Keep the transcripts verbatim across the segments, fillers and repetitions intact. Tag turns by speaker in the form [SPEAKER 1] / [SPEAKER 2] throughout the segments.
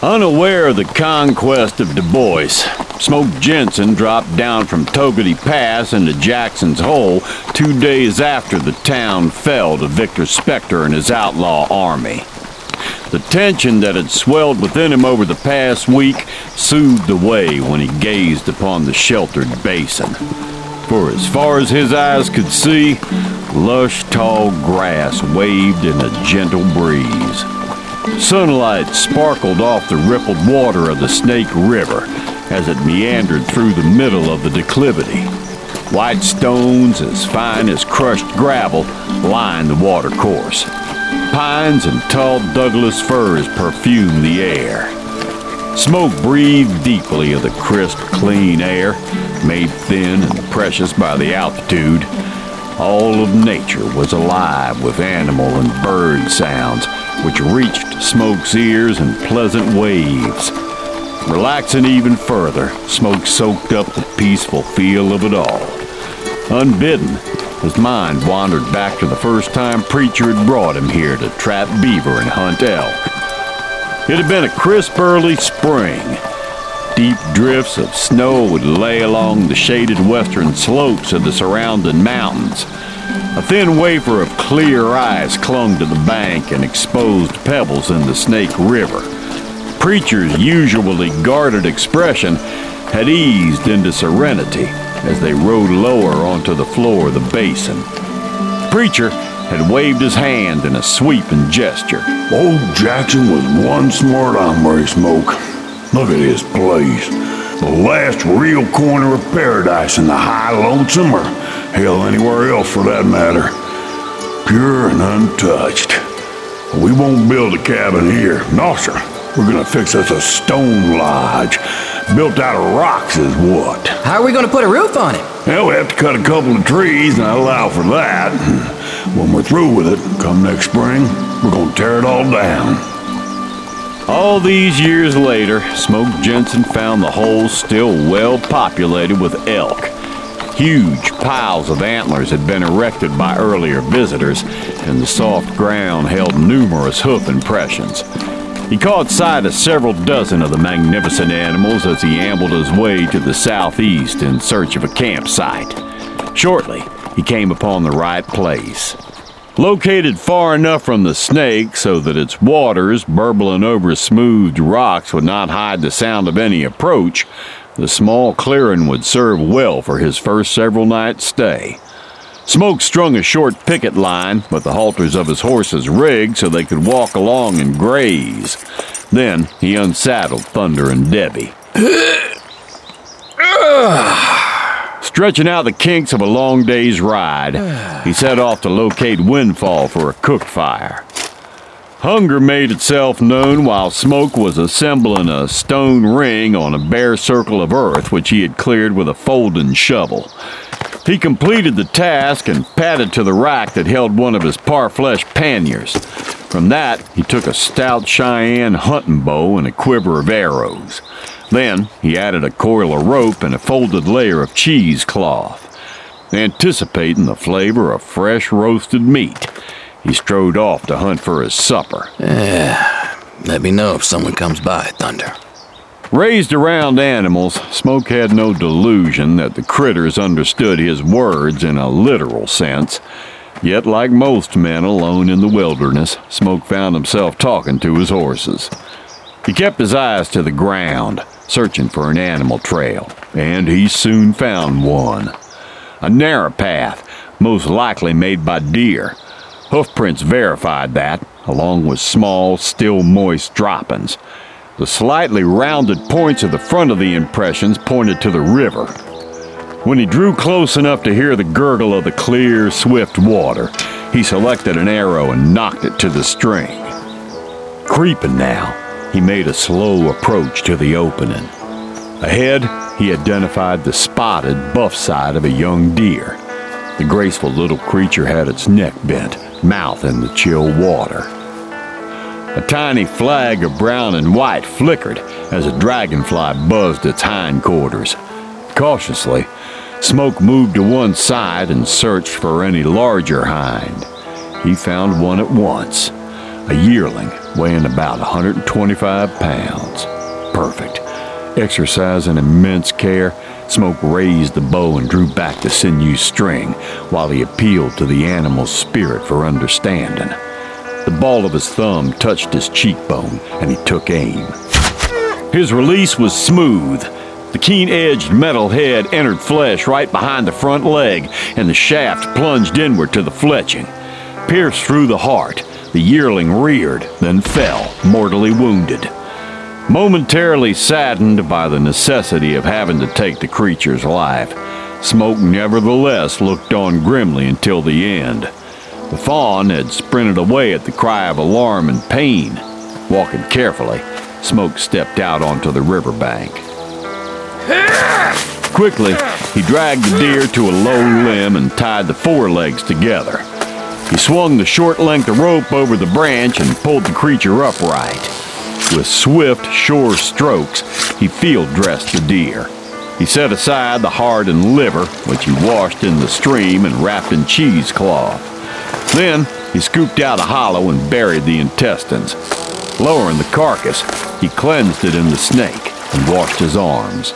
[SPEAKER 1] Unaware of the conquest of Du Bois, Smoke Jensen dropped down from Togety Pass into Jackson's Hole two days after the town fell to Victor Spector and his outlaw army. The tension that had swelled within him over the past week soothed away when he gazed upon the sheltered basin. For as far as his eyes could see, lush, tall grass waved in a gentle breeze. Sunlight sparkled off the rippled water of the Snake River as it meandered through the middle of the declivity. White stones as fine as crushed gravel lined the watercourse. Pines and tall Douglas firs perfumed the air. Smoke breathed deeply of the crisp, clean air, made thin and precious by the altitude. All of nature was alive with animal and bird sounds, which reached Smoke's ears in pleasant waves. Relaxing even further, Smoke soaked up the peaceful feel of it all. Unbidden, his mind wandered back to the first time Preacher had brought him here to trap beaver and hunt elk. It had been a crisp early spring. Deep drifts of snow would lay along the shaded western slopes of the surrounding mountains. A thin wafer of clear ice clung to the bank and exposed pebbles in the Snake River. Preacher's usually guarded expression had eased into serenity as they rode lower onto the floor of the basin. Preacher had waved his hand in a sweeping gesture.
[SPEAKER 2] Old Jackson was one smart hombre, Smoke. Look at his place. The last real corner of paradise in the high lonesome, or hell, anywhere else for that matter. Pure and untouched. We won't build a cabin here. No, sir. We're gonna fix us a stone lodge. Built out of rocks is what.
[SPEAKER 3] How are we gonna put a roof on it?
[SPEAKER 2] Well, we have to cut a couple of trees, and I allow for that. When we're through with it, come next spring, we're gonna tear it all down.
[SPEAKER 1] All these years later, Smoke Jensen found the hole still well populated with elk. Huge piles of antlers had been erected by earlier visitors, and the soft ground held numerous hoof impressions. He caught sight of several dozen of the magnificent animals as he ambled his way to the southeast in search of a campsite. Shortly, he came upon the right place. Located far enough from the Snake so that its waters, burbling over smoothed rocks, would not hide the sound of any approach, the small clearing would serve well for his first several nights' stay. Smoke strung a short picket line with the halters of his horses rigged so they could walk along and graze. Then he unsaddled Thunder and Debbie. Stretching out the kinks of a long day's ride, he set off to locate Windfall for a cook fire. Hunger made itself known while Smoke was assembling a stone ring on a bare circle of earth which he had cleared with a folding shovel. He completed the task and padded to the rack that held one of his parfleche panniers. From that, he took a stout Cheyenne hunting bow and a quiver of arrows. Then he added a coil of rope and a folded layer of cheesecloth. Anticipating the flavor of fresh roasted meat, he strode off to hunt for his supper.
[SPEAKER 3] Yeah, let me know if someone comes by, Thunder.
[SPEAKER 1] Raised around animals, Smoke had no delusion that the critters understood his words in a literal sense. Yet, like most men alone in the wilderness, Smoke found himself talking to his horses. He kept his eyes to the ground, searching for an animal trail, and he soon found one. A narrow path, most likely made by deer. Hoofprints verified that, along with small, still moist droppings. The slightly rounded points of the front of the impressions pointed to the river. When he drew close enough to hear the gurgle of the clear, swift water, he selected an arrow and knocked it to the string. Creeping now, he made a slow approach to the opening. Ahead, he identified the spotted, buff side of a young deer. The graceful little creature had its neck bent, mouth in the chill water. A tiny flag of brown and white flickered as a dragonfly buzzed its hindquarters. Cautiously, Smoke moved to one side and searched for any larger hind. He found one at once. a yearling weighing about one hundred twenty-five pounds. Perfect. Exercising immense care, Smoke raised the bow and drew back the sinew string while he appealed to the animal's spirit for understanding. The ball of his thumb touched his cheekbone, and he took aim. His release was smooth. The keen-edged metal head entered flesh right behind the front leg, and the shaft plunged inward to the fletching. Pierced through the heart, the yearling reared, then fell, mortally wounded. Momentarily saddened by the necessity of having to take the creature's life, Smoke nevertheless looked on grimly until the end. The fawn had sprinted away at the cry of alarm and pain. Walking carefully, Smoke stepped out onto the riverbank. Quickly, he dragged the deer to a low limb and tied the forelegs together. He swung the short length of rope over the branch and pulled the creature upright. With swift, sure strokes, he field-dressed the deer. He set aside the heart and liver, which he washed in the stream and wrapped in cheesecloth. Then, he scooped out a hollow and buried the intestines. Lowering the carcass, he cleansed it in the snake and washed his arms.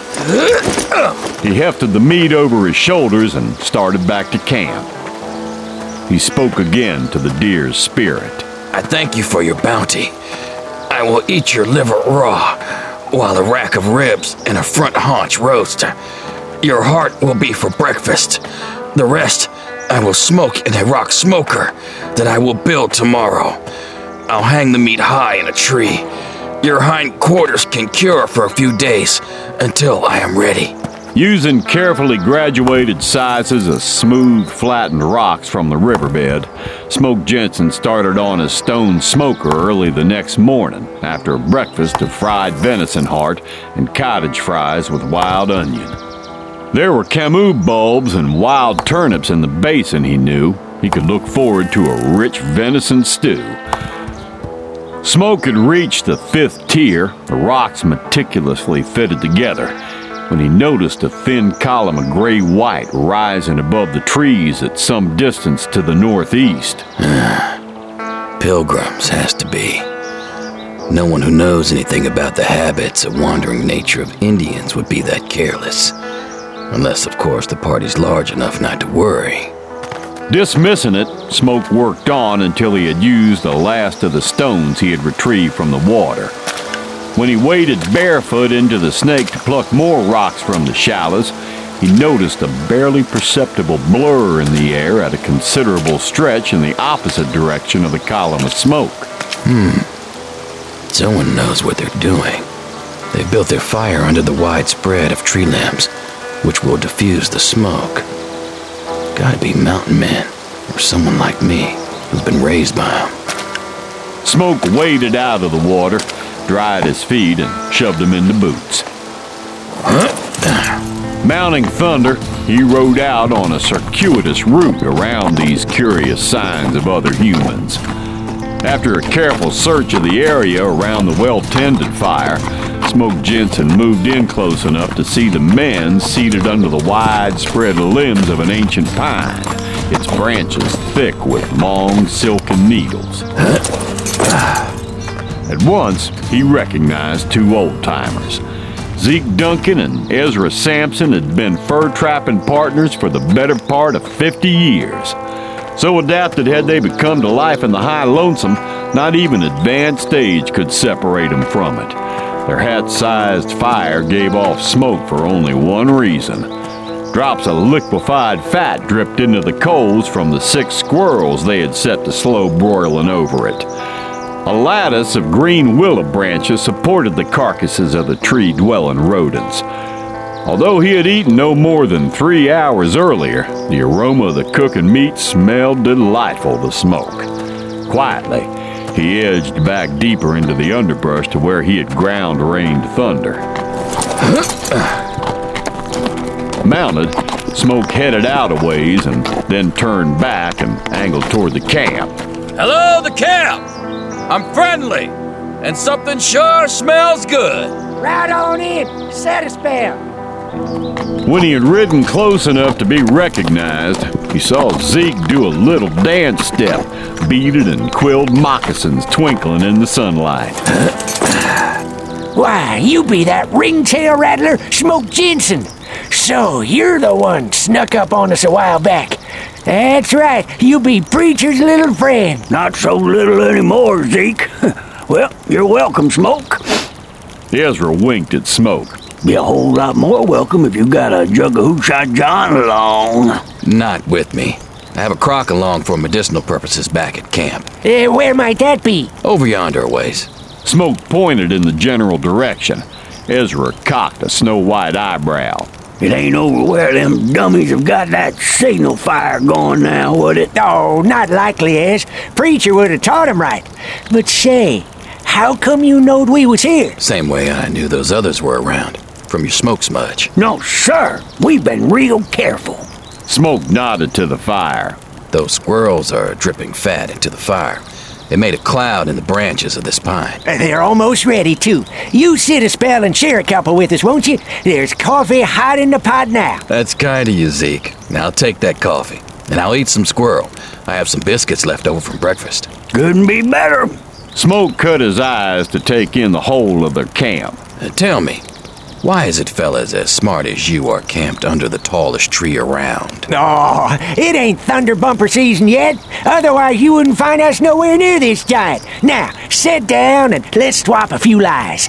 [SPEAKER 1] He hefted the meat over his shoulders and started back to camp. He spoke again to the deer's spirit.
[SPEAKER 3] I thank you for your bounty. I will eat your liver raw, while a rack of ribs and a front haunch roast. Your heart will be for breakfast. The rest I will smoke in a rock smoker that I will build tomorrow. I'll hang the meat high in a tree. Your hind quarters can cure for a few days until I am ready.
[SPEAKER 1] Using carefully graduated sizes of smooth, flattened rocks from the riverbed, Smoke Jensen started on his stone smoker early the next morning after a breakfast of fried venison heart and cottage fries with wild onion. There were camus bulbs and wild turnips in the basin, he knew. He could look forward to a rich venison stew. Smoke had reached the fifth tier, the rocks meticulously fitted together, when he noticed a thin column of gray-white rising above the trees at some distance to the northeast.
[SPEAKER 3] Pilgrims has to be. No one who knows anything about the habits and wandering nature of Indians would be that careless. Unless, of course, the party's large enough not to worry.
[SPEAKER 1] Dismissing it, Smoke worked on until he had used the last of the stones he had retrieved from the water. When he waded barefoot into the snake to pluck more rocks from the shallows, he noticed a barely perceptible blur in the air at a considerable stretch in the opposite direction of the column of smoke.
[SPEAKER 3] Hmm. Someone knows what they're doing. They've built their fire under the wide spread of tree limbs, which will diffuse the smoke. Gotta be mountain men, or someone like me, who's been raised by them.
[SPEAKER 1] Smoke waded out of the water, dried his feet, and shoved them into boots. Mounting Thunder, he rode out on a circuitous route around these curious signs of other humans. After a careful search of the area around the well-tended fire, Smoke Jensen moved in close enough to see the men seated under the wide-spread limbs of an ancient pine, its branches thick with long, silken needles. At once, he recognized two old-timers. Zeke Duncan and Ezra Sampson had been fur-trapping partners for the better part of fifty years. So adapted had they become to life in the high lonesome, not even advanced age could separate them from it. Their hat-sized fire gave off smoke for only one reason. Drops of liquefied fat dripped into the coals from the six squirrels they had set to slow broiling over it. A lattice of green willow branches supported the carcasses of the tree-dwelling rodents. Although he had eaten no more than three hours earlier, the aroma of the cooking meat smelled delightful to Smoke. Quietly, he edged back deeper into the underbrush to where he had ground-rained Thunder. Mounted, Smoke headed out a ways and then turned back and angled toward the camp.
[SPEAKER 4] Hello, the camp! I'm friendly, and something sure smells good.
[SPEAKER 5] Right on in. Set a spell.
[SPEAKER 1] When he had ridden close enough to be recognized, he saw Zeke do a little dance step, beaded and quilled moccasins twinkling in the sunlight.
[SPEAKER 5] Why, you be that ringtail rattler, Smoke Jensen. So, you're the one snuck up on us a while back. That's right, you be Preacher's little friend.
[SPEAKER 6] Not so little anymore, Zeke. Well, you're welcome, Smoke.
[SPEAKER 1] Ezra winked at Smoke.
[SPEAKER 6] Be a whole lot more welcome if you got a jug of Hooshot John along.
[SPEAKER 3] Not with me. I have a crock along for medicinal purposes back at camp.
[SPEAKER 5] Uh, where might that be?
[SPEAKER 3] Over yonder a ways.
[SPEAKER 1] Smoke pointed in the general direction. Ezra cocked a snow-white eyebrow.
[SPEAKER 6] It ain't over where them dummies have got that signal fire going now, would it?
[SPEAKER 5] Oh, not likely, Ez. Preacher would have taught him right. But say, how come you knowed we was here?
[SPEAKER 3] Same way I knew those others were around. From your smoke smudge.
[SPEAKER 6] No, sir. We've been real careful.
[SPEAKER 1] Smoke nodded to the fire.
[SPEAKER 3] Those squirrels are dripping fat into the fire. It made a cloud in the branches of this pine.
[SPEAKER 5] They're almost ready, too. You sit a spell and share a couple with us, won't you? There's coffee hot in the pot now.
[SPEAKER 3] That's kind of you, Zeke. Now I'll take that coffee, and I'll eat some squirrel. I have some biscuits left over from breakfast.
[SPEAKER 6] Couldn't be better.
[SPEAKER 1] Smoke cut his eyes to take in the whole of their camp.
[SPEAKER 3] Uh, tell me, why is it fellas as smart as you are camped under the tallest tree around?
[SPEAKER 5] Oh, it ain't thunder bumper season yet. Otherwise, you wouldn't find us nowhere near this giant. Now, sit down and let's swap a few lies.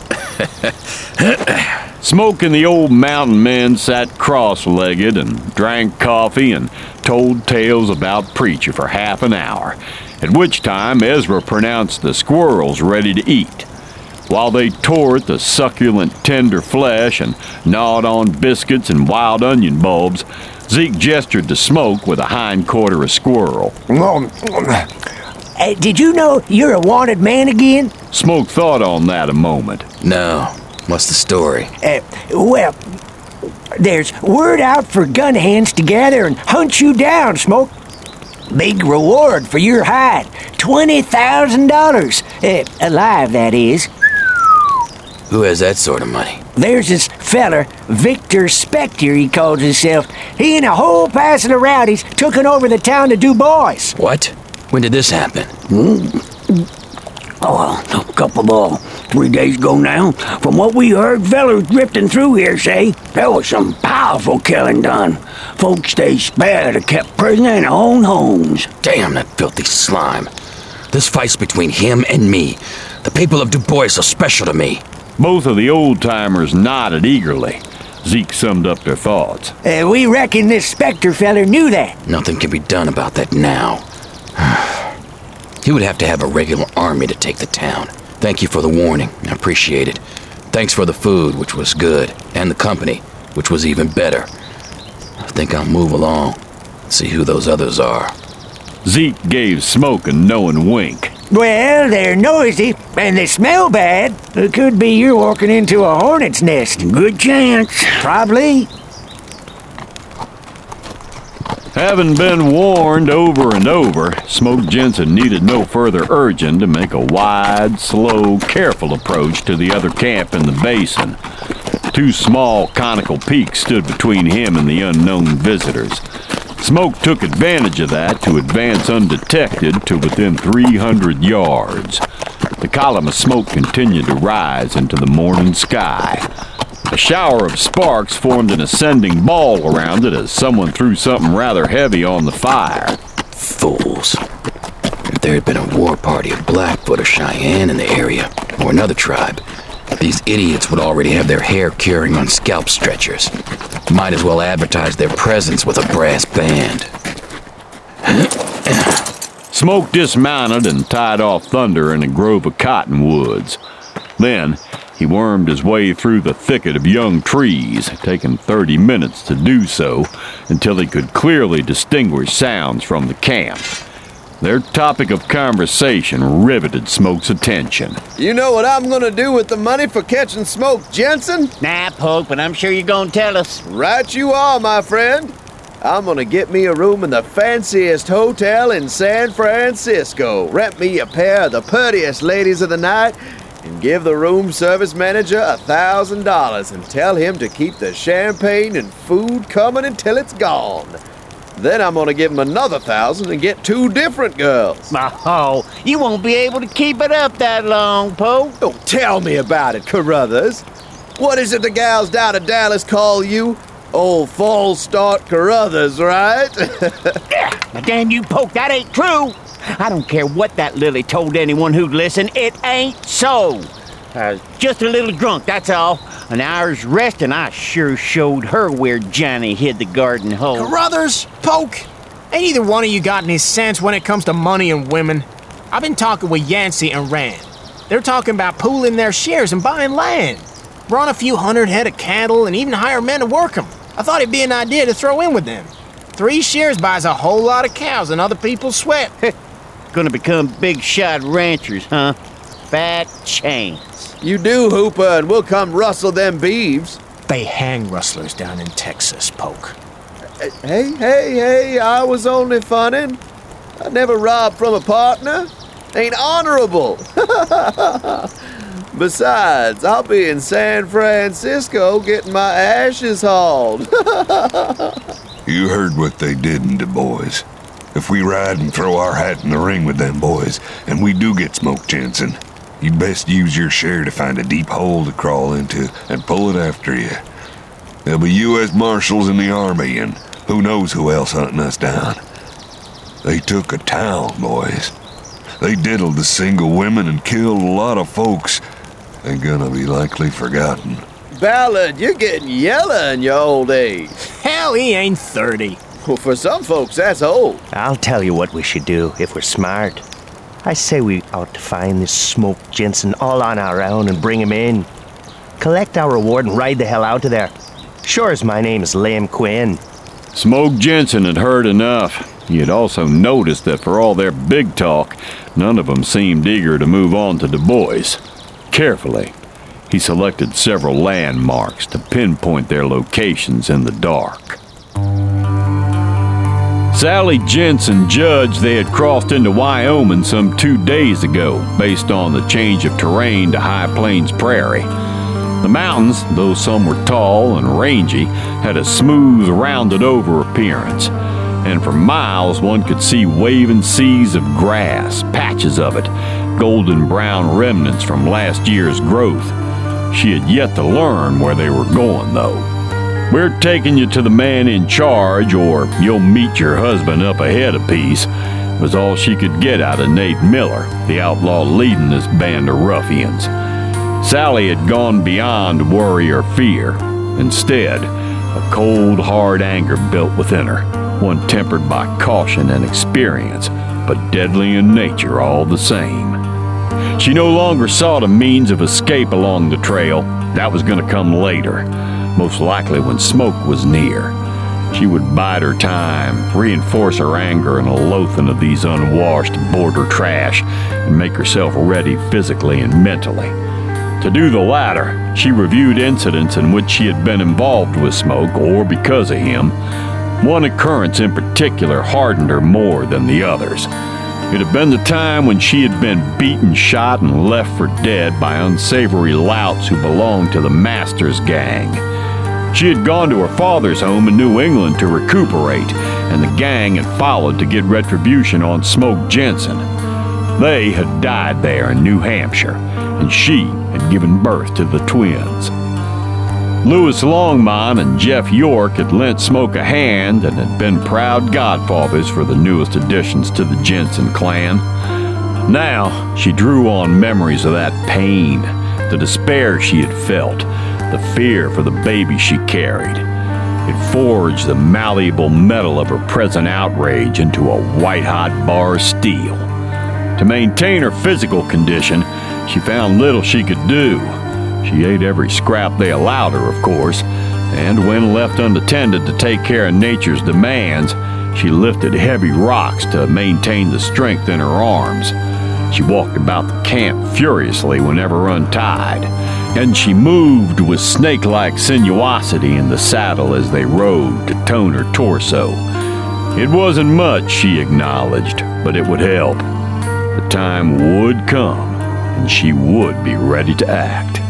[SPEAKER 1] Smoke and the old mountain men sat cross-legged and drank coffee and told tales about Preacher for half an hour, at which time Ezra pronounced the squirrels ready to eat. While they tore at the succulent, tender flesh and gnawed on biscuits and wild onion bulbs, Zeke gestured to Smoke with a hind quarter of squirrel.
[SPEAKER 5] Uh, did you know you're a wanted man again?
[SPEAKER 1] Smoke thought on that a moment.
[SPEAKER 3] No. What's the story?
[SPEAKER 5] Uh, well, there's word out for gun hands to gather and hunt you down, Smoke. Big reward for your hide. twenty thousand dollars. Uh, alive, that is.
[SPEAKER 3] Who has that sort of money?
[SPEAKER 5] There's this feller, Victor Spector, he calls himself. He and a whole passel of rowdies tooken over the town to Du Bois.
[SPEAKER 3] What? When did this happen?
[SPEAKER 6] Oh, a couple of three days ago now. From what we heard, fellers drifting through here say there was some powerful killing done. Folks they spared are kept prisoner in their own homes.
[SPEAKER 3] Damn that filthy slime. This fight's between him and me. The people of Du Bois are special to me.
[SPEAKER 1] Both of the old-timers nodded eagerly. Zeke summed up their thoughts.
[SPEAKER 5] Uh, we reckon this Spector feller knew that.
[SPEAKER 3] Nothing can be done about that now. He would have to have a regular army to take the town. Thank you for the warning. I appreciate it. Thanks for the food, which was good, and the company, which was even better. I think I'll move along, see who those others are.
[SPEAKER 1] Zeke gave Smoke a knowing wink.
[SPEAKER 5] Well, they're noisy, and they smell bad. It could be you're walking into a hornet's nest.
[SPEAKER 6] Good chance.
[SPEAKER 5] Probably.
[SPEAKER 1] Having been warned over and over, Smoke Jensen needed no further urging to make a wide, slow, careful approach to the other camp in the basin. Two small conical peaks stood between him and the unknown visitors. Smoke took advantage of that to advance undetected to within three hundred yards. The column of smoke continued to rise into the morning sky. A shower of sparks formed an ascending ball around it as someone threw something rather heavy on the fire.
[SPEAKER 3] Fools. If there had been a war party of Blackfoot or Cheyenne in the area, or another tribe, these idiots would already have their hair curing on scalp stretchers. Might as well advertise their presence with a brass band.
[SPEAKER 1] Smoke dismounted and tied off Thunder in a grove of cottonwoods. Then he wormed his way through the thicket of young trees, taking thirty minutes to do so, until he could clearly distinguish sounds from the camp. Their topic of conversation riveted Smoke's attention.
[SPEAKER 7] You know what I'm gonna do with the money for catching Smoke Jensen?
[SPEAKER 8] Nah, Poke, but I'm sure you're gonna tell us.
[SPEAKER 7] Right you are, my friend. I'm gonna get me a room in the fanciest hotel in San Francisco, rent me a pair of the prettiest ladies of the night, and give the room service manager a thousand dollars and tell him to keep the champagne and food coming until it's gone. Then I'm gonna give him another thousand and get two different girls.
[SPEAKER 8] Oh, you won't be able to keep it up that long, Poke.
[SPEAKER 7] Oh, tell me about it, Carruthers. What is it the gals down at Dallas call you? Old false start Carruthers, right?
[SPEAKER 8] Now, damn you, Poke, that ain't true. I don't care what that Lily told anyone who'd listen. It ain't so. I was just a little drunk, that's all. An hour's rest, and I sure showed her where Johnny hid the garden hose.
[SPEAKER 9] Carruthers, Poke, ain't either one of you got any sense when it comes to money and women? I've been talking with Yancey and Rand. They're talking about pooling their shares and buying land. Run a few hundred head of cattle and even hire men to work them. I thought it'd be an idea to throw in with them. Three shares buys a whole lot of cows and other people's sweat.
[SPEAKER 8] Gonna become big shot ranchers, huh? Fat chance.
[SPEAKER 7] You do, Hooper, and we'll come rustle them beeves.
[SPEAKER 9] They hang rustlers down in Texas, Poke.
[SPEAKER 7] Hey, hey, hey, I was only funning. I never robbed from a partner. Ain't honorable. Besides, I'll be in San Francisco getting my ashes hauled.
[SPEAKER 2] You heard what they did in Du Bois. If we ride and throw our hat in the ring with them boys, and we do get Smoke Jensen, you'd best use your share to find a deep hole to crawl into and pull it after you. There'll be U S Marshals in the Army, and who knows who else hunting us down. They took a town, boys. They diddled the single women and killed a lot of folks. They're gonna be likely forgotten.
[SPEAKER 7] Ballard, you're getting yellow in your old age.
[SPEAKER 9] Hell, he ain't thirty.
[SPEAKER 7] Well, for some folks, that's old.
[SPEAKER 10] I'll tell you what we should do if we're smart. I say we ought to find this Smoke Jensen all on our own and bring him in. Collect our reward and ride the hell out of there. Sure as my name is Liam Quinn.
[SPEAKER 1] Smoke Jensen had heard enough. He had also noticed that for all their big talk, none of them seemed eager to move on to Du Bois. Carefully, he selected several landmarks to pinpoint their locations in the dark. Sally Jensen judged they had crossed into Wyoming some two days ago, based on the change of terrain to High Plains Prairie. The mountains, though some were tall and rangy, had a smooth, rounded-over appearance, and for miles one could see waving seas of grass, patches of it, golden brown remnants from last year's growth. She had yet to learn where they were going, though. "We're taking you to the man in charge, or you'll meet your husband up ahead a piece," was all she could get out of Nate Miller, the outlaw leading this band of ruffians. Sally had gone beyond worry or fear. Instead, a cold, hard anger built within her, one tempered by caution and experience, but deadly in nature all the same. She no longer sought a means of escape along the trail. That was going to come later, most likely when Smoke was near. She would bide her time, reinforce her anger and a loathing of these unwashed border trash, and make herself ready physically and mentally. To do the latter, she reviewed incidents in which she had been involved with Smoke, or because of him. One occurrence in particular hardened her more than the others. It had been the time when she had been beaten, shot, and left for dead by unsavory louts who belonged to the Masters gang. She had gone to her father's home in New England to recuperate, and the gang had followed to get retribution on Smoke Jensen. They had died there in New Hampshire, and she had given birth to the twins. Louis Longmont and Jeff York had lent Smoke a hand and had been proud godfathers for the newest additions to the Jensen clan. Now she drew on memories of that pain, the despair she had felt, the fear for the baby she carried. It forged the malleable metal of her present outrage into a white-hot bar of steel. To maintain her physical condition, she found little she could do. She ate every scrap they allowed her, of course, and when left unattended to take care of nature's demands, she lifted heavy rocks to maintain the strength in her arms. She walked about the camp furiously whenever untied, and she moved with snake-like sinuosity in the saddle as they rode to tone her torso. It wasn't much, she acknowledged, but it would help. The time would come, and she would be ready to act.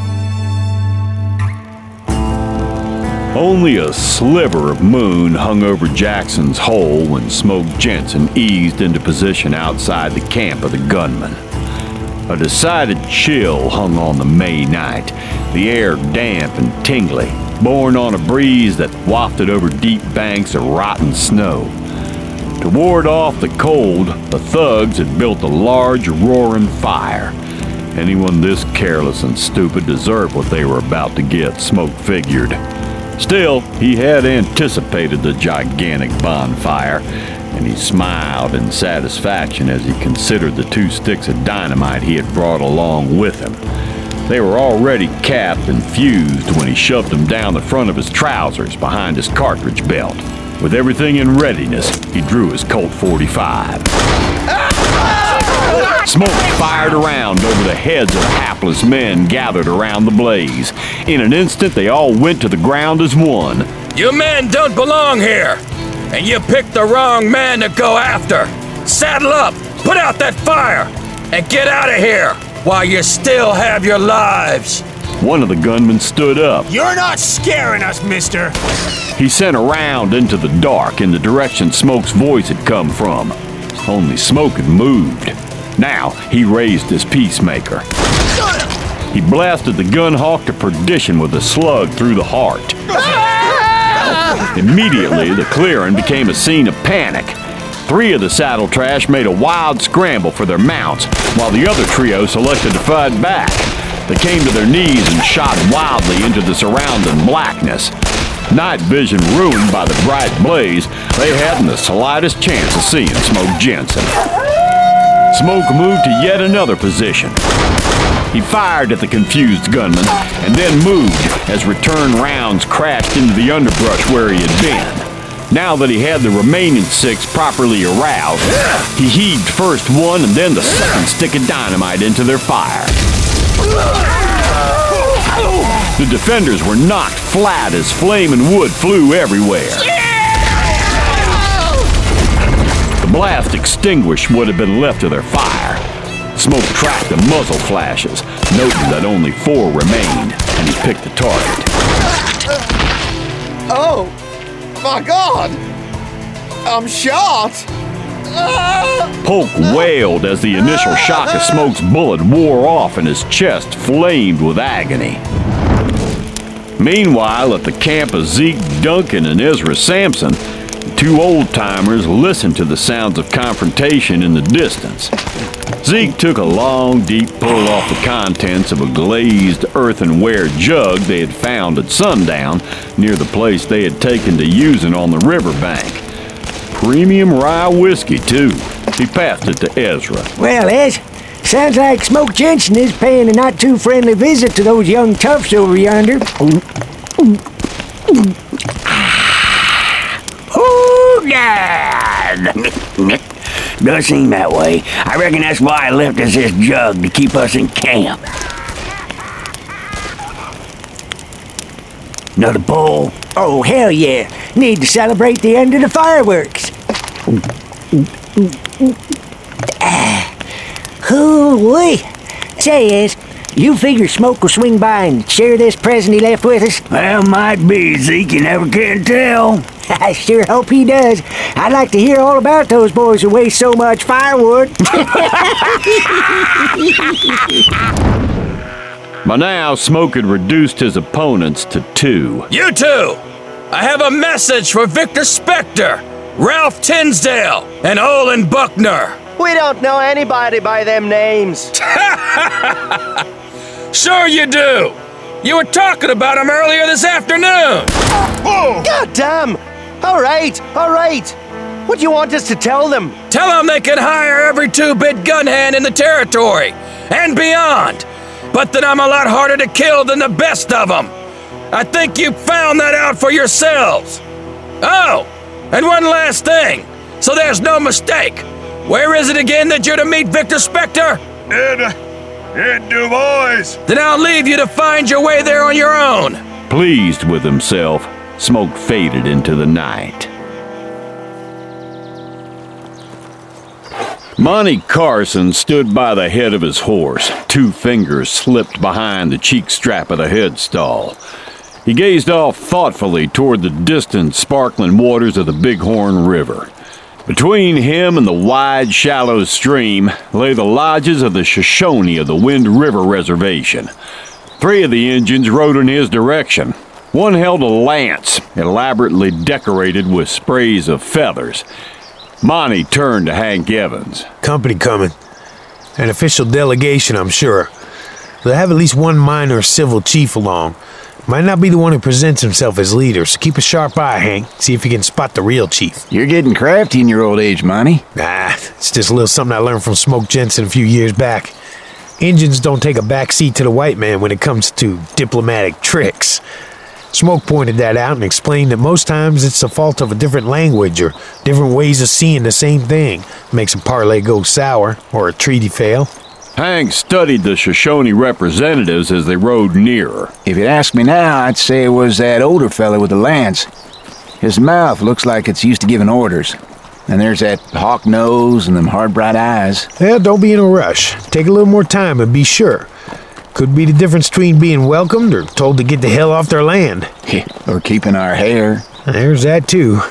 [SPEAKER 1] Only a sliver of moon hung over Jackson's Hole when Smoke Jensen eased into position outside the camp of the gunmen. A decided chill hung on the May night, the air damp and tingly, borne on a breeze that wafted over deep banks of rotten snow. To ward off the cold, the thugs had built a large, roaring fire. Anyone this careless and stupid deserved what they were about to get, Smoke figured. Still, he had anticipated the gigantic bonfire, and he smiled in satisfaction as he considered the two sticks of dynamite he had brought along with him. They were already capped and fused when he shoved them down the front of his trousers behind his cartridge belt. With everything in readiness, he drew his Colt forty-five. Smoke fired around over the heads of the hapless men gathered around the blaze. In an instant, they all went to the ground as one.
[SPEAKER 4] You men don't belong here, and you picked the wrong man to go after. Saddle up, put out that fire, and get out of here while you still have your lives.
[SPEAKER 1] One of the gunmen stood up.
[SPEAKER 9] You're not scaring us, mister.
[SPEAKER 1] He sent a round into the dark in the direction Smoke's voice had come from. Only Smoke had moved. Now he raised his peacemaker. He blasted the gun hawk to perdition with a slug through the heart. Immediately, the clearing became a scene of panic. Three of the saddle trash made a wild scramble for their mounts, while the other trio selected to fight back. They came to their knees and shot wildly into the surrounding blackness. Night vision ruined by the bright blaze, they hadn't the slightest chance of seeing Smoke Jensen. Smoke moved to yet another position. He fired at the confused gunman and then moved as return rounds crashed into the underbrush where he had been. Now that he had the remaining six properly aroused, he heaved first one and then the second stick of dynamite into their fire. The defenders were knocked flat as flame and wood flew everywhere. The blast extinguished what had been left of their fire. Smoke tracked the muzzle flashes, noting that only four remained, and he picked the target.
[SPEAKER 7] Oh, my God! I'm shot!
[SPEAKER 1] Polk wailed as the initial shock of Smoke's bullet wore off and his chest flamed with agony. Meanwhile, at the camp of Zeke Duncan and Ezra Sampson, the two old-timers listened to the sounds of confrontation in the distance. Zeke took a long, deep pull off the contents of a glazed earthenware jug they had found at sundown near the place they had taken to using on the riverbank. Premium rye whiskey, too. He passed it to Ezra.
[SPEAKER 5] Well, Ez, sounds like Smoke Jensen is paying a not-too-friendly visit to those young toughs over yonder.
[SPEAKER 6] Oh, God! Does seem that way. I reckon that's why I left us this jug to keep us in camp. Another bowl?
[SPEAKER 5] Oh, hell yeah. Need to celebrate the end of the fireworks. Oh, boy. Say, Ez, you figure Smoke will swing by and share this present he left with us?
[SPEAKER 6] Well, might be, Zeke. You never can tell.
[SPEAKER 5] I sure hope he does. I'd like to hear all about those boys who waste so much firewood.
[SPEAKER 1] By now, Smoke had reduced his opponents to two.
[SPEAKER 4] You two! I have a message for Victor Spector, Ralph Tinsdale, and Olin Buckner.
[SPEAKER 10] We don't know anybody by them names.
[SPEAKER 4] Sure you do. You were talking about them earlier this afternoon.
[SPEAKER 10] Oh. God damn! All right, all right. What do you want us to tell them?
[SPEAKER 4] Tell them they can hire every two-bit gun hand in the territory and beyond, but that I'm a lot harder to kill than the best of them. I think you found that out for yourselves. Oh, and one last thing, so there's no mistake. Where is it again that you're to meet Victor Spector?
[SPEAKER 2] In, in Du Bois.
[SPEAKER 4] Then I'll leave you to find your way there on your own.
[SPEAKER 1] Pleased with himself, Smoke faded into the night. Monty Carson stood by the head of his horse, two fingers slipped behind the cheek strap of the headstall. He gazed off thoughtfully toward the distant, sparkling waters of the Bighorn River. Between him and the wide, shallow stream lay the lodges of the Shoshone of the Wind River Reservation. Three of the Injuns rode in his direction. One held a lance, elaborately decorated with sprays of feathers. Monty turned to Hank Evans.
[SPEAKER 11] Company coming. An official delegation, I'm sure. They'll have at least one minor civil chief along. Might not be the one who presents himself as leader, so keep a sharp eye, Hank. See if you can spot the real chief.
[SPEAKER 12] You're getting crafty in your old age, Monty.
[SPEAKER 11] Nah, it's just a little something I learned from Smoke Jensen a few years back. Injuns don't take a back seat to the white man when it comes to diplomatic tricks. Smoke pointed that out and explained that most times it's the fault of a different language or different ways of seeing the same thing. Makes a parlay go sour or a treaty fail.
[SPEAKER 1] Hank studied the Shoshone representatives as they rode nearer.
[SPEAKER 12] If you'd ask me now, I'd say it was that older fella with the lance. His mouth looks like it's used to giving orders. And there's that hawk nose and them hard bright eyes.
[SPEAKER 11] Well, don't be in a rush. Take a little more time and be sure. Could be the difference between being welcomed or told to get the hell off their land.
[SPEAKER 12] Or keeping our hair.
[SPEAKER 11] There's that too.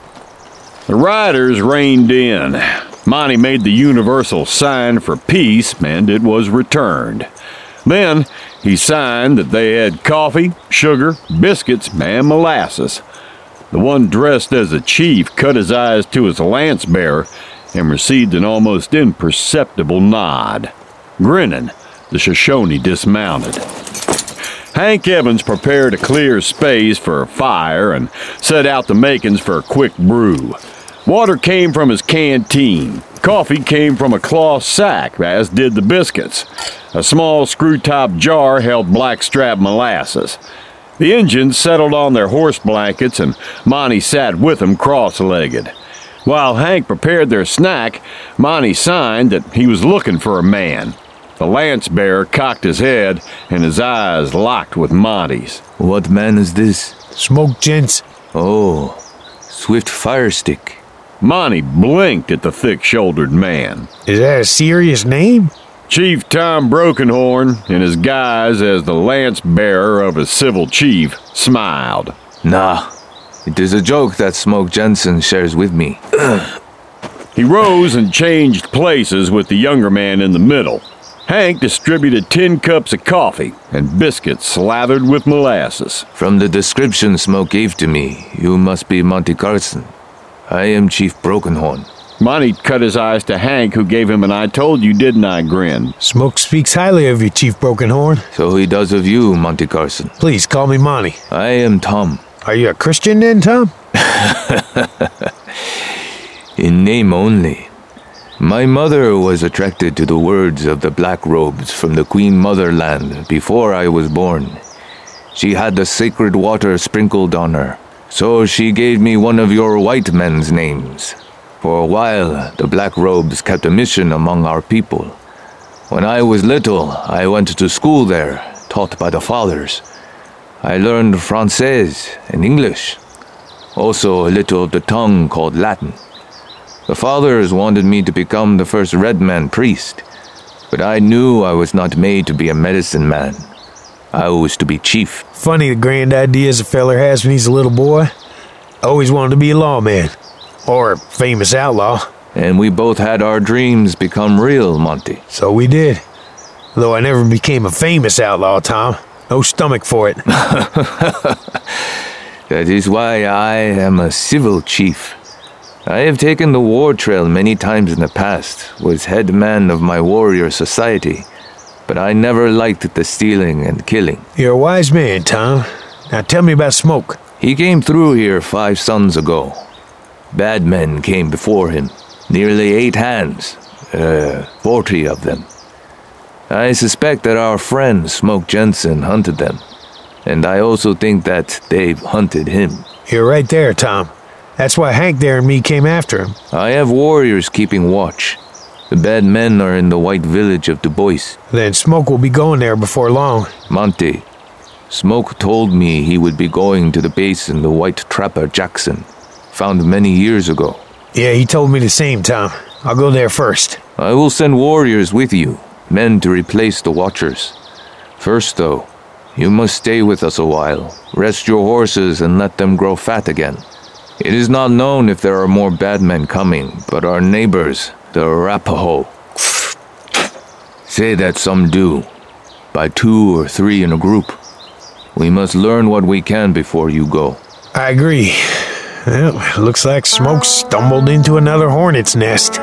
[SPEAKER 1] The riders reined in. Monty made the universal sign for peace, and it was returned. Then he signed that they had coffee, sugar, biscuits, and molasses. The one dressed as a chief cut his eyes to his lance bearer and received an almost imperceptible nod. Grinning, the Shoshone dismounted. Hank Evans prepared a clear space for a fire and set out the makings for a quick brew. Water came from his canteen. Coffee came from a cloth sack, as did the biscuits. A small screw-top jar held blackstrap molasses. The Injuns settled on their horse blankets, and Monty sat with them cross-legged. While Hank prepared their snack, Monty signed that he was looking for a man. The lance bearer cocked his head, and his eyes locked with Monty's.
[SPEAKER 13] What man is this?
[SPEAKER 11] Smoke Jensen.
[SPEAKER 13] Oh, Swift Firestick.
[SPEAKER 1] Monty blinked at the thick-shouldered man.
[SPEAKER 11] Is that a serious name?
[SPEAKER 1] Chief Tom Brokenhorn, in his guise as the lance bearer of a civil chief, smiled.
[SPEAKER 13] Nah, it is a joke that Smoke Jensen shares with me.
[SPEAKER 1] He rose and changed places with the younger man in the middle. Hank distributed ten cups of coffee and biscuits slathered with molasses.
[SPEAKER 13] From the description Smoke gave to me, you must be Monty Carson. I am Chief Brokenhorn.
[SPEAKER 1] Monty cut his eyes to Hank, who gave him an I told you, didn't I grin.
[SPEAKER 11] Smoke speaks highly of you, Chief Brokenhorn.
[SPEAKER 13] So he does of you, Monty Carson.
[SPEAKER 11] Please call me Monty.
[SPEAKER 13] I am Tom.
[SPEAKER 11] Are you a Christian then, Tom?
[SPEAKER 13] In name only. My mother was attracted to the words of the black robes from the Queen Motherland before I was born. She had the sacred water sprinkled on her, so she gave me one of your white men's names. For a while, the black robes kept a mission among our people. When I was little, I went to school there, taught by the fathers. I learned Francais and English, also a little of the tongue called Latin. The fathers wanted me to become the first red man priest, but I knew I was not made to be a medicine man. I was to be chief.
[SPEAKER 11] Funny the grand ideas a feller has when he's a little boy. Always wanted to be a lawman. Or a famous outlaw.
[SPEAKER 13] And we both had our dreams become real, Monty.
[SPEAKER 11] So we did. Though I never became a famous outlaw, Tom. No stomach for it.
[SPEAKER 13] That is why I am a civil chief. I have taken the war trail many times in the past, was head man of my warrior society, but I never liked the stealing and killing.
[SPEAKER 11] You're a wise man, Tom. Now tell me about Smoke.
[SPEAKER 13] He came through here five suns ago. Bad men came before him, nearly eight hands, uh, forty of them. I suspect that our friend Smoke Jensen hunted them, and I also think that they've hunted him.
[SPEAKER 11] You're right there, Tom. That's why Hank there and me came after him.
[SPEAKER 13] I have warriors keeping watch. The bad men are in the white village of Du Bois.
[SPEAKER 11] Then Smoke will be going there before long.
[SPEAKER 13] Monty, Smoke told me he would be going to the basin the white trapper Jackson found many years ago.
[SPEAKER 11] Yeah, he told me the same, Tom. I'll go there first.
[SPEAKER 13] I will send warriors with you, men to replace the watchers. First, though, you must stay with us a while. Rest your horses and let them grow fat again. It is not known if there are more bad men coming, but our neighbors, the Arapaho, say that some do, by two or three in a group. We must learn what we can before you go.
[SPEAKER 11] I agree. Well, looks like Smoke stumbled into another hornet's nest.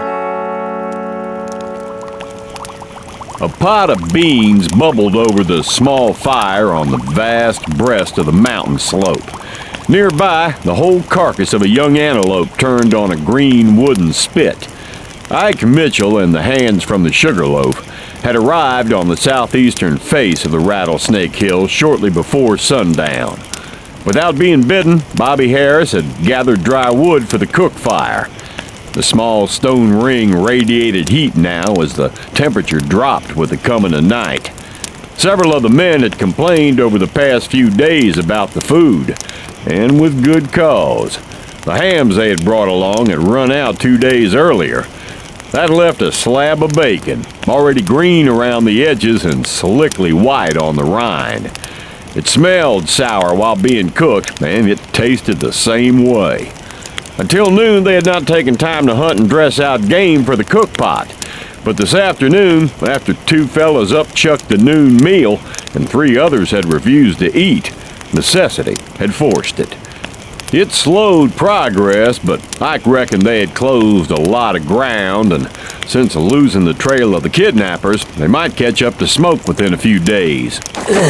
[SPEAKER 1] A pot of beans bubbled over the small fire on the vast breast of the mountain slope. Nearby, the whole carcass of a young antelope turned on a green wooden spit. Ike Mitchell and the hands from the Sugarloaf had arrived on the southeastern face of the Rattlesnake Hills shortly before sundown. Without being bidden, Bobby Harris had gathered dry wood for the cook fire. The small stone ring radiated heat now as the temperature dropped with the coming of night. Several of the men had complained over the past few days about the food, and with good cause. The hams they had brought along had run out two days earlier. That left a slab of bacon, already green around the edges and slickly white on the rind. It smelled sour while being cooked, and it tasted the same way. Until noon, they had not taken time to hunt and dress out game for the cook pot. But this afternoon, after two fellas upchucked the noon meal and three others had refused to eat, necessity had forced it. It slowed progress, but Ike reckoned they had closed a lot of ground, and since losing the trail of the kidnappers, they might catch up to Smoke within a few days.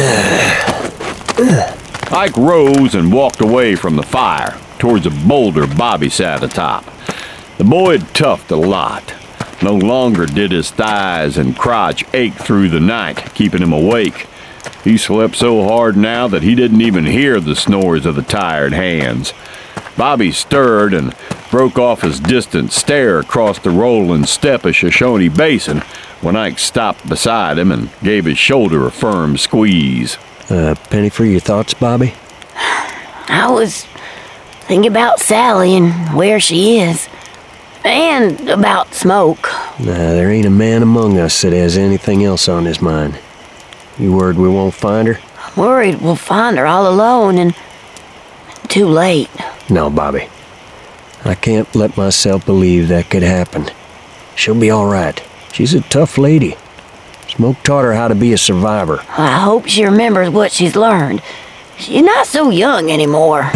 [SPEAKER 1] Ike rose and walked away from the fire, towards a boulder Bobby sat atop. The boy had toughed a lot. No longer did his thighs and crotch ache through the night, keeping him awake. He slept so hard now that he didn't even hear the snores of the tired hands. Bobby stirred and broke off his distant stare across the rolling step of Shoshone Basin when Ike stopped beside him and gave his shoulder a firm squeeze.
[SPEAKER 14] Uh, penny for your thoughts, Bobby?
[SPEAKER 15] I was thinking about Sally and where she is. And about Smoke.
[SPEAKER 14] Nah, there ain't a man among us that has anything else on his mind. You worried we won't find her?
[SPEAKER 15] I'm worried we'll find her all alone and too late.
[SPEAKER 14] No, Bobby. I can't let myself believe that could happen. She'll be all right. She's a tough lady. Smoke taught her how to be a survivor.
[SPEAKER 15] I hope she remembers what she's learned. She's not so young anymore.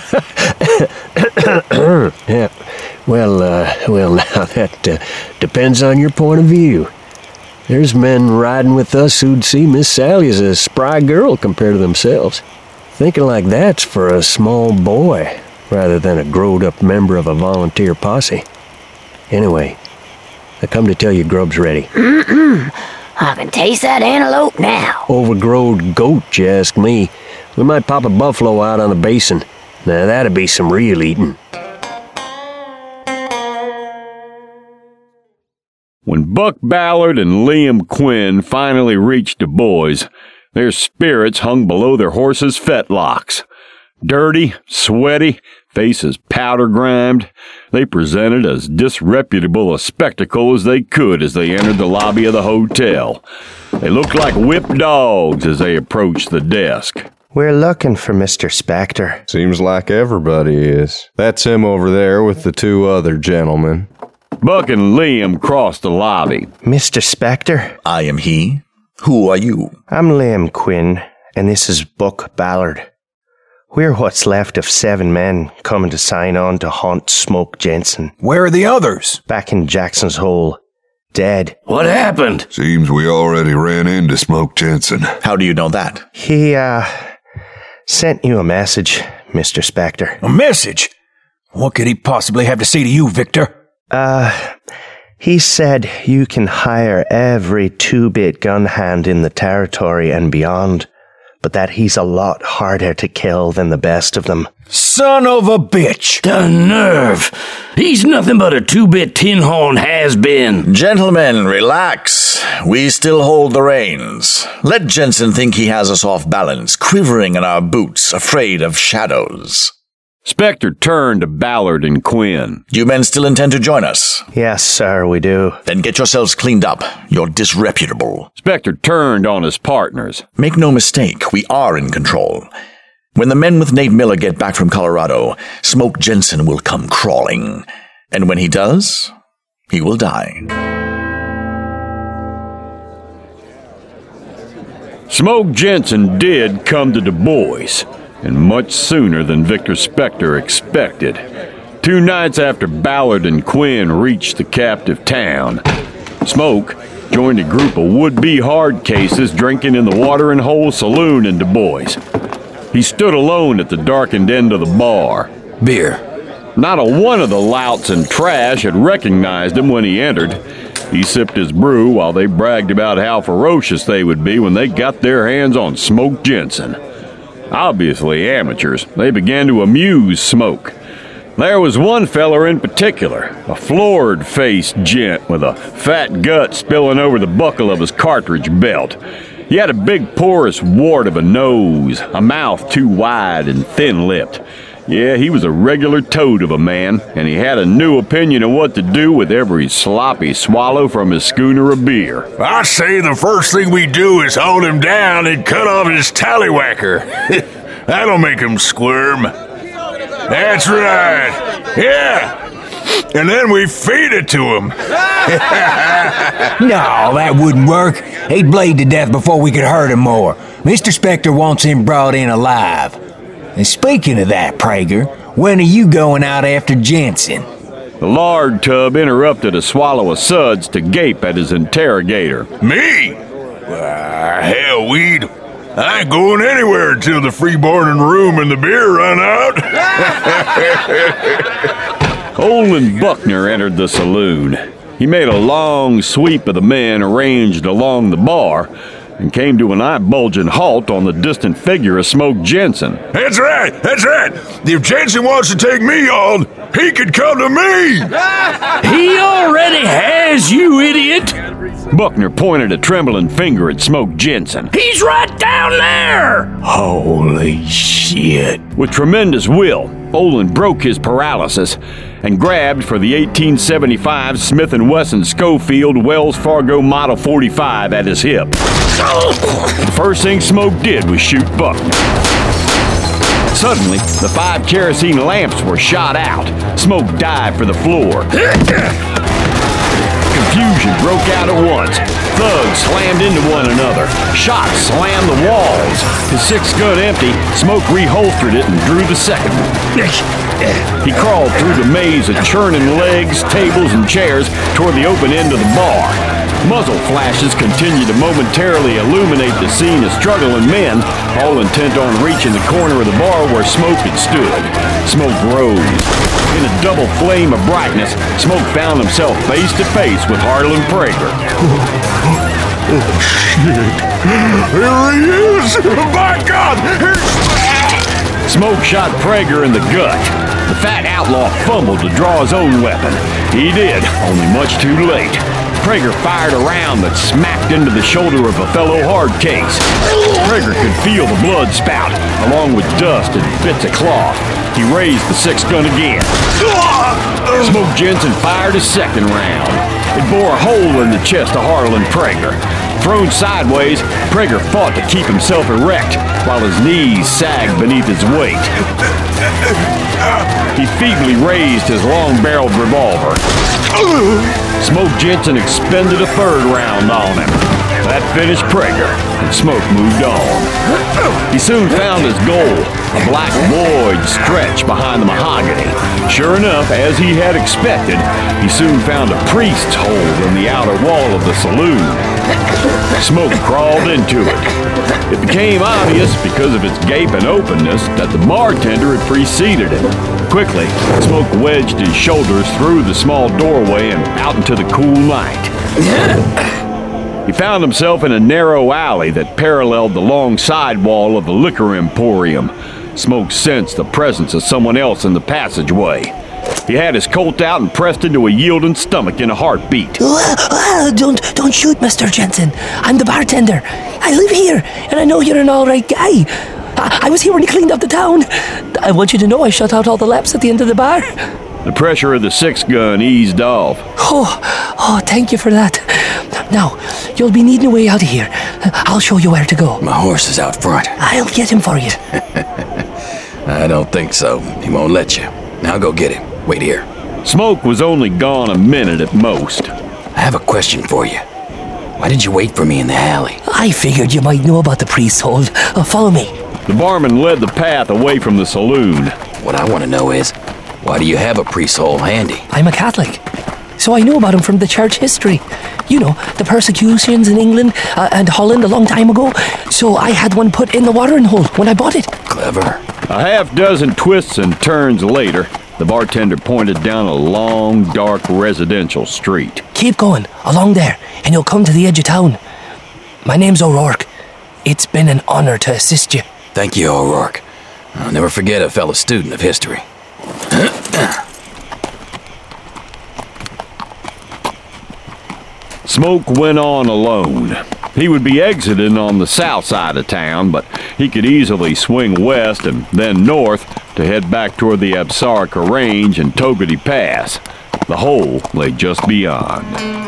[SPEAKER 14] Yeah. Well, uh, well, now that uh, depends on your point of view. There's men riding with us who'd see Miss Sally as a spry girl compared to themselves. Thinking like that's for a small boy, rather than a growed-up member of a volunteer posse. Anyway, I come to tell you Grub's ready.
[SPEAKER 15] Mm-mm. I can taste that antelope now.
[SPEAKER 14] Overgrowed goat, you ask me. We might pop a buffalo out on the basin. Now that'd be some real eating.
[SPEAKER 1] When Buck Ballard and Liam Quinn finally reached the boys, their spirits hung below their horses' fetlocks. Dirty, sweaty, faces powder-grimed, they presented as disreputable a spectacle as they could as they entered the lobby of the hotel. They looked like whipped dogs as they approached the desk.
[SPEAKER 10] We're looking for Mister Spector.
[SPEAKER 16] Seems like everybody is. That's him over there with the two other gentlemen.
[SPEAKER 1] Buck and Liam crossed the lobby.
[SPEAKER 10] Mister Spector?
[SPEAKER 17] I am he. Who are you?
[SPEAKER 10] I'm Liam Quinn, and this is Buck Ballard. We're what's left of seven men coming to sign on to haunt Smoke Jensen.
[SPEAKER 17] Where are the others?
[SPEAKER 10] Back in Jackson's Hole. Dead.
[SPEAKER 17] What happened?
[SPEAKER 2] Seems we already ran into Smoke Jensen.
[SPEAKER 17] How do you know that?
[SPEAKER 10] He, uh, sent you a message, Mister Spector.
[SPEAKER 17] A message? What could he possibly have to say to you, Victor?
[SPEAKER 10] Uh, he said you can hire every two-bit gun hand in the territory and beyond, but that he's a lot harder to kill than the best of them.
[SPEAKER 17] Son of a bitch!
[SPEAKER 18] The nerve! He's nothing but a two-bit tin horn has-been.
[SPEAKER 17] Gentlemen, relax. We still hold the reins. Let Jensen think he has us off balance, quivering in our boots, afraid of shadows.
[SPEAKER 1] Spectre turned to Ballard and Quinn.
[SPEAKER 17] You men still intend to join us?
[SPEAKER 10] Yes, sir, we do.
[SPEAKER 17] Then get yourselves cleaned up. You're disreputable.
[SPEAKER 1] Spectre turned on his partners.
[SPEAKER 17] Make no mistake, we are in control. When the men with Nate Miller get back from Colorado, Smoke Jensen will come crawling. And when he does, he will die.
[SPEAKER 1] Smoke Jensen did come to Du Bois, and much sooner than Victor Spectre expected. Two nights after Ballard and Quinn reached the captive town, Smoke joined a group of would-be hard cases drinking in the Watering Hole Saloon in Du Bois. He stood alone at the darkened end of the bar.
[SPEAKER 3] Beer.
[SPEAKER 1] Not a one of the louts and trash had recognized him when he entered. He sipped his brew while they bragged about how ferocious they would be when they got their hands on Smoke Jensen. Obviously amateurs, they began to amuse Smoke. There was one feller in particular, a florid-faced gent with a fat gut spilling over the buckle of his cartridge belt. He had a big porous wart of a nose, a mouth too wide and thin-lipped. Yeah, he was a regular toad of a man, and he had a new opinion of what to do with every sloppy swallow from his schooner of beer.
[SPEAKER 2] I say the first thing we do is hold him down and cut off his tallywhacker. That'll make him squirm. That's right. Yeah. And then we feed it to him.
[SPEAKER 5] No, that wouldn't work. He'd bleed to death before we could hurt him more. Mister Spectre wants him brought in alive. And speaking of that, Prager, when are you going out after Jensen?
[SPEAKER 1] The lard tub interrupted a swallow of suds to gape at his interrogator.
[SPEAKER 2] Me? Uh, hell, Weed. I ain't going anywhere until the free-boarding room and the beer run out.
[SPEAKER 1] Olin Buckner entered the saloon. He made a long sweep of the men arranged along the bar and came to an eye-bulging halt on the distant figure of Smoke Jensen.
[SPEAKER 2] That's right, that's right. If Jensen wants to take me on, he could come to me.
[SPEAKER 18] He already has, you idiot.
[SPEAKER 1] Buckner pointed a trembling finger at Smoke Jensen.
[SPEAKER 18] He's right down there.
[SPEAKER 5] Holy shit.
[SPEAKER 1] With tremendous will, Olin broke his paralysis and grabbed for the eighteen seventy-five Smith and Wesson Schofield Wells Fargo Model forty-five at his hip. The first thing Smoke did was shoot Buckner. Suddenly, the five kerosene lamps were shot out. Smoke dived for the floor. Confusion broke out at once. Thugs slammed into one another. Shots slammed the walls. His sixth gun empty, Smoke reholstered it and drew the second one. He crawled through the maze of churning legs, tables, and chairs toward the open end of the bar. Muzzle flashes continued to momentarily illuminate the scene of struggling men, all intent on reaching the corner of the bar where Smoke had stood. Smoke rose. In a double flame of brightness, Smoke found himself face to face with Harlan Prager.
[SPEAKER 2] Oh, shit. Here he is! By God!
[SPEAKER 1] Smoke shot Prager in the gut. The fat outlaw fumbled to draw his own weapon. He did, only much too late. Prager fired a round that smacked into the shoulder of a fellow hard case. Prager could feel the blood spout, along with dust and bits of cloth. He raised the six gun again. Smoke Jensen fired a second round. It bore a hole in the chest of Harlan Prager. Thrown sideways, Prager fought to keep himself erect while his knees sagged beneath his weight. He feebly raised his long-barreled revolver. Smoke Jensen expended a third round on him. That finished Prager, and Smoke moved on. He soon found his goal, a black void stretched behind the mahogany. Sure enough, as he had expected, he soon found a priest's hole in the outer wall of the saloon. Smoke crawled into it. It became obvious, because of its gaping openness, that the bartender had preceded him. Quickly, Smoke wedged his shoulders through the small doorway and out into the cool night. He found himself in a narrow alley that paralleled the long side wall of the liquor emporium. Smoke sensed the presence of someone else in the passageway. He had his Colt out and pressed into a yielding stomach in a heartbeat.
[SPEAKER 19] Uh, uh, don't, don't shoot, Mister Jensen. I'm the bartender. I live here, and I know you're an all right guy. I, I was here when he cleaned up the town. I want you to know I shut out all the lamps at the end of the bar.
[SPEAKER 1] The pressure of the six-gun eased off.
[SPEAKER 19] Oh, oh, thank you for that. Now, you'll be needing a way out of here. I'll show you where to go.
[SPEAKER 3] My horse is out front.
[SPEAKER 19] I'll get him for you.
[SPEAKER 3] I don't think so. He won't let you. Now go get him. Wait here.
[SPEAKER 1] Smoke was only gone a minute at most.
[SPEAKER 3] I have a question for you. Why did you wait for me in the alley?
[SPEAKER 19] I figured you might know about the priest's hold. Uh, follow me.
[SPEAKER 1] The barman led the path away from the saloon.
[SPEAKER 3] What I want to know is, why do you have a priest's hole handy?
[SPEAKER 19] I'm a Catholic, so I know about him from the church history. You know, the persecutions in England uh, and Holland a long time ago. So I had one put in the watering hole when I bought it.
[SPEAKER 3] Clever.
[SPEAKER 1] A half dozen twists and turns later, the bartender pointed down a long, dark residential street.
[SPEAKER 19] Keep going, along there, and you'll come to the edge of town. My name's O'Rourke. It's been an honor to assist you.
[SPEAKER 3] Thank you, O'Rourke. I'll never forget a fellow student of history.
[SPEAKER 1] Smoke went on alone. He would be exiting on the south side of town, but he could easily swing west and then north to head back toward the Absarica Range and Togety Pass. The hole lay just beyond.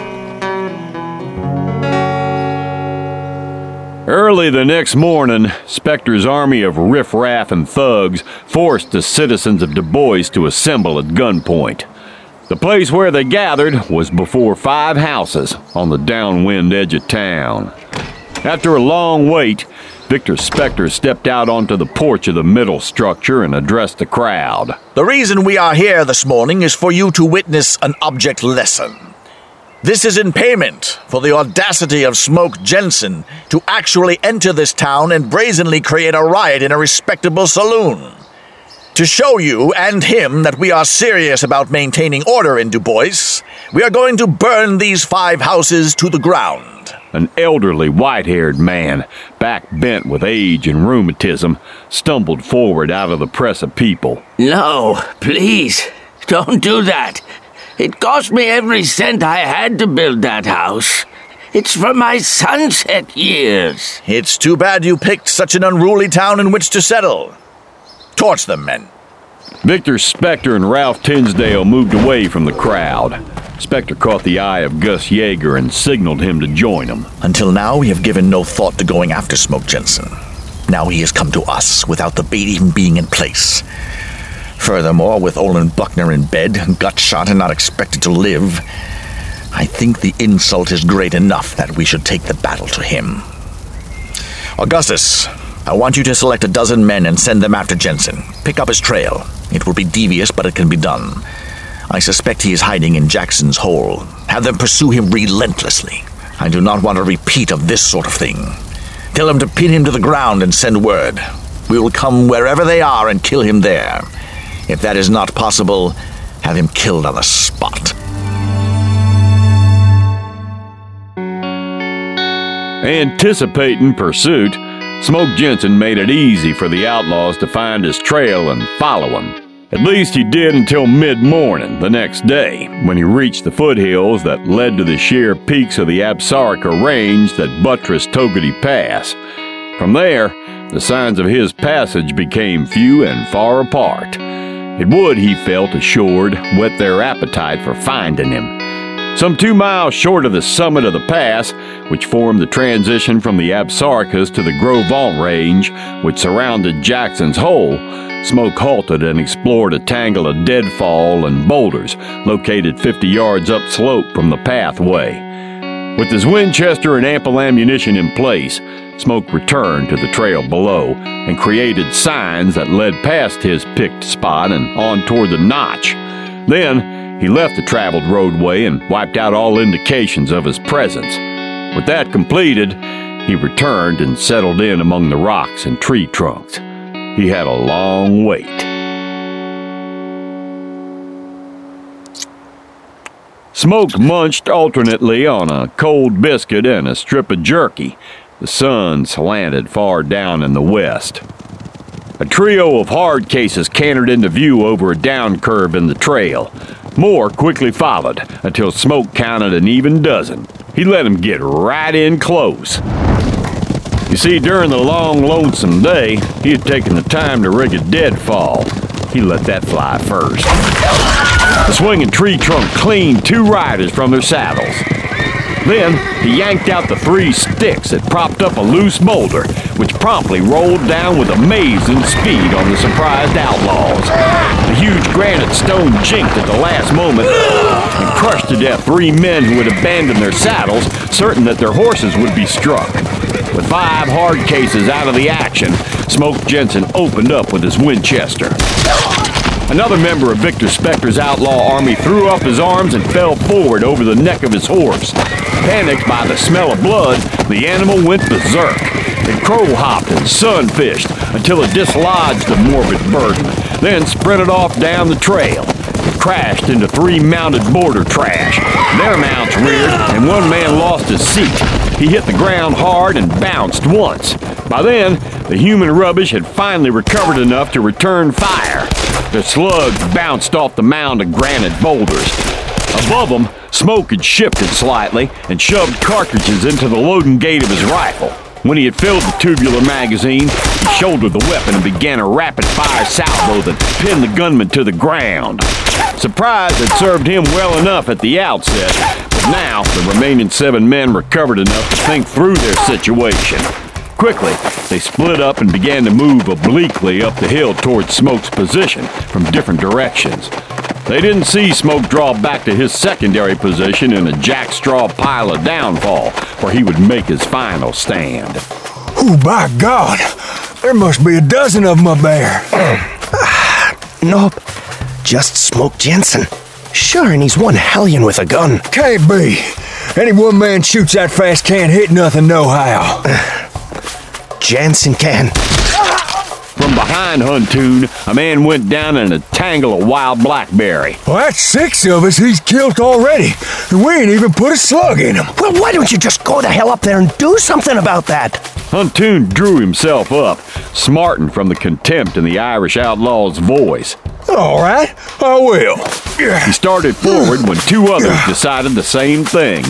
[SPEAKER 1] Early the next morning, Spector's army of riffraff and thugs forced the citizens of Du Bois to assemble at gunpoint. The place where they gathered was before five houses on the downwind edge of town. After a long wait, Victor Spector stepped out onto the porch of the middle structure and addressed the crowd.
[SPEAKER 17] The reason we are here this morning is for you to witness an object lesson. This is in payment for the audacity of Smoke Jensen to actually enter this town and brazenly create a riot in a respectable saloon. To show you and him that we are serious about maintaining order in Du Bois, we are going to burn these five houses to the ground.
[SPEAKER 1] An elderly, white-haired man, back bent with age and rheumatism, stumbled forward out of the press of people.
[SPEAKER 18] No, please, don't do that. It cost me every cent I had to build that house. It's from my sunset years.
[SPEAKER 17] It's too bad you picked such an unruly town in which to settle. Torch them, men.
[SPEAKER 1] Victor Spector and Ralph Tinsdale moved away from the crowd. Spector caught the eye of Gus Yeager and signaled him to join them.
[SPEAKER 17] Until now, we have given no thought to going after Smoke Jensen. Now he has come to us without the bait even being in place. Furthermore, with Olin Buckner in bed, gut shot and not expected to live, I think the insult is great enough that we should take the battle to him. Augustus, I want you to select a dozen men and send them after Jensen. Pick up his trail. It will be devious, but it can be done. I suspect he is hiding in Jackson's Hole. Have them pursue him relentlessly. I do not want a repeat of this sort of thing. Tell them to pin him to the ground and send word. We will come wherever they are and kill him there. If that is not possible, have him killed on the spot.
[SPEAKER 1] Anticipating pursuit, Smoke Jensen made it easy for the outlaws to find his trail and follow him. At least he did until mid-morning the next day, when he reached the foothills that led to the sheer peaks of the Absarica Range that buttressed Togety Pass. From there, the signs of his passage became few and far apart. It would, he felt assured, whet their appetite for finding him. Some two miles short of the summit of the pass, which formed the transition from the Absaricas to the Gros Ventre Range, which surrounded Jackson's Hole, Smoke halted and explored a tangle of deadfall and boulders located fifty yards upslope from the pathway. With his Winchester and ample ammunition in place, Smoke returned to the trail below and created signs that led past his picked spot and on toward the notch. Then, he left the traveled roadway and wiped out all indications of his presence. With that completed, he returned and settled in among the rocks and tree trunks. He had a long wait. Smoke munched alternately on a cold biscuit and a strip of jerky. The sun slanted far down in the west. A trio of hard cases cantered into view over a down curve in the trail. More quickly followed until Smoke counted an even dozen. He let them get right in close. You see, during the long, lonesome day, he had taken the time to rig a deadfall. He let that fly first. The swinging tree trunk cleaned two riders from their saddles. Then, he yanked out the three sticks that propped up a loose boulder, which promptly rolled down with amazing speed on the surprised outlaws. The huge granite stone jinked at the last moment and crushed to death three men who had abandoned their saddles, certain that their horses would be struck. With five hard cases out of the action, Smoke Jensen opened up with his Winchester. Another member of Victor Spector's outlaw army threw up his arms and fell forward over the neck of his horse. Panicked by the smell of blood, the animal went berserk. It crow-hopped and sun-fished until it dislodged the morbid burden, then sprinted off down the trail. It crashed into three mounted border trash. Their mounts reared, and one man lost his seat. He hit the ground hard and bounced once. By then, the human rubbish had finally recovered enough to return fire. The slugs bounced off the mound of granite boulders. Above them, Smoke had shifted slightly and shoved cartridges into the loading gate of his rifle. When he had filled the tubular magazine, he shouldered the weapon and began a rapid-fire salvo that pinned the gunman to the ground. Surprise had served him well enough at the outset, but now the remaining seven men recovered enough to think through their situation. Quickly, they split up and began to move obliquely up the hill towards Smoke's position from different directions. They didn't see Smoke draw back to his secondary position in a jackstraw pile of downfall, where he would make his final stand.
[SPEAKER 20] Oh, by God! There must be a dozen of them up there.
[SPEAKER 21] Nope. Just Smoke Jensen. Sure, and he's one hellion with a gun.
[SPEAKER 20] Can't be. Any one man shoots that fast can't hit nothing nohow.
[SPEAKER 21] Jensen can.
[SPEAKER 1] From behind Huntoon, a man went down in a tangle of wild blackberry.
[SPEAKER 20] Well, that's six of us he's killed already, and we ain't even put a slug in him.
[SPEAKER 21] Well, why don't you just go the hell up there and do something about that?
[SPEAKER 1] Huntoon drew himself up, smarting from the contempt in the Irish outlaw's voice.
[SPEAKER 20] All right, I will.
[SPEAKER 1] He started forward when two others decided the same thing.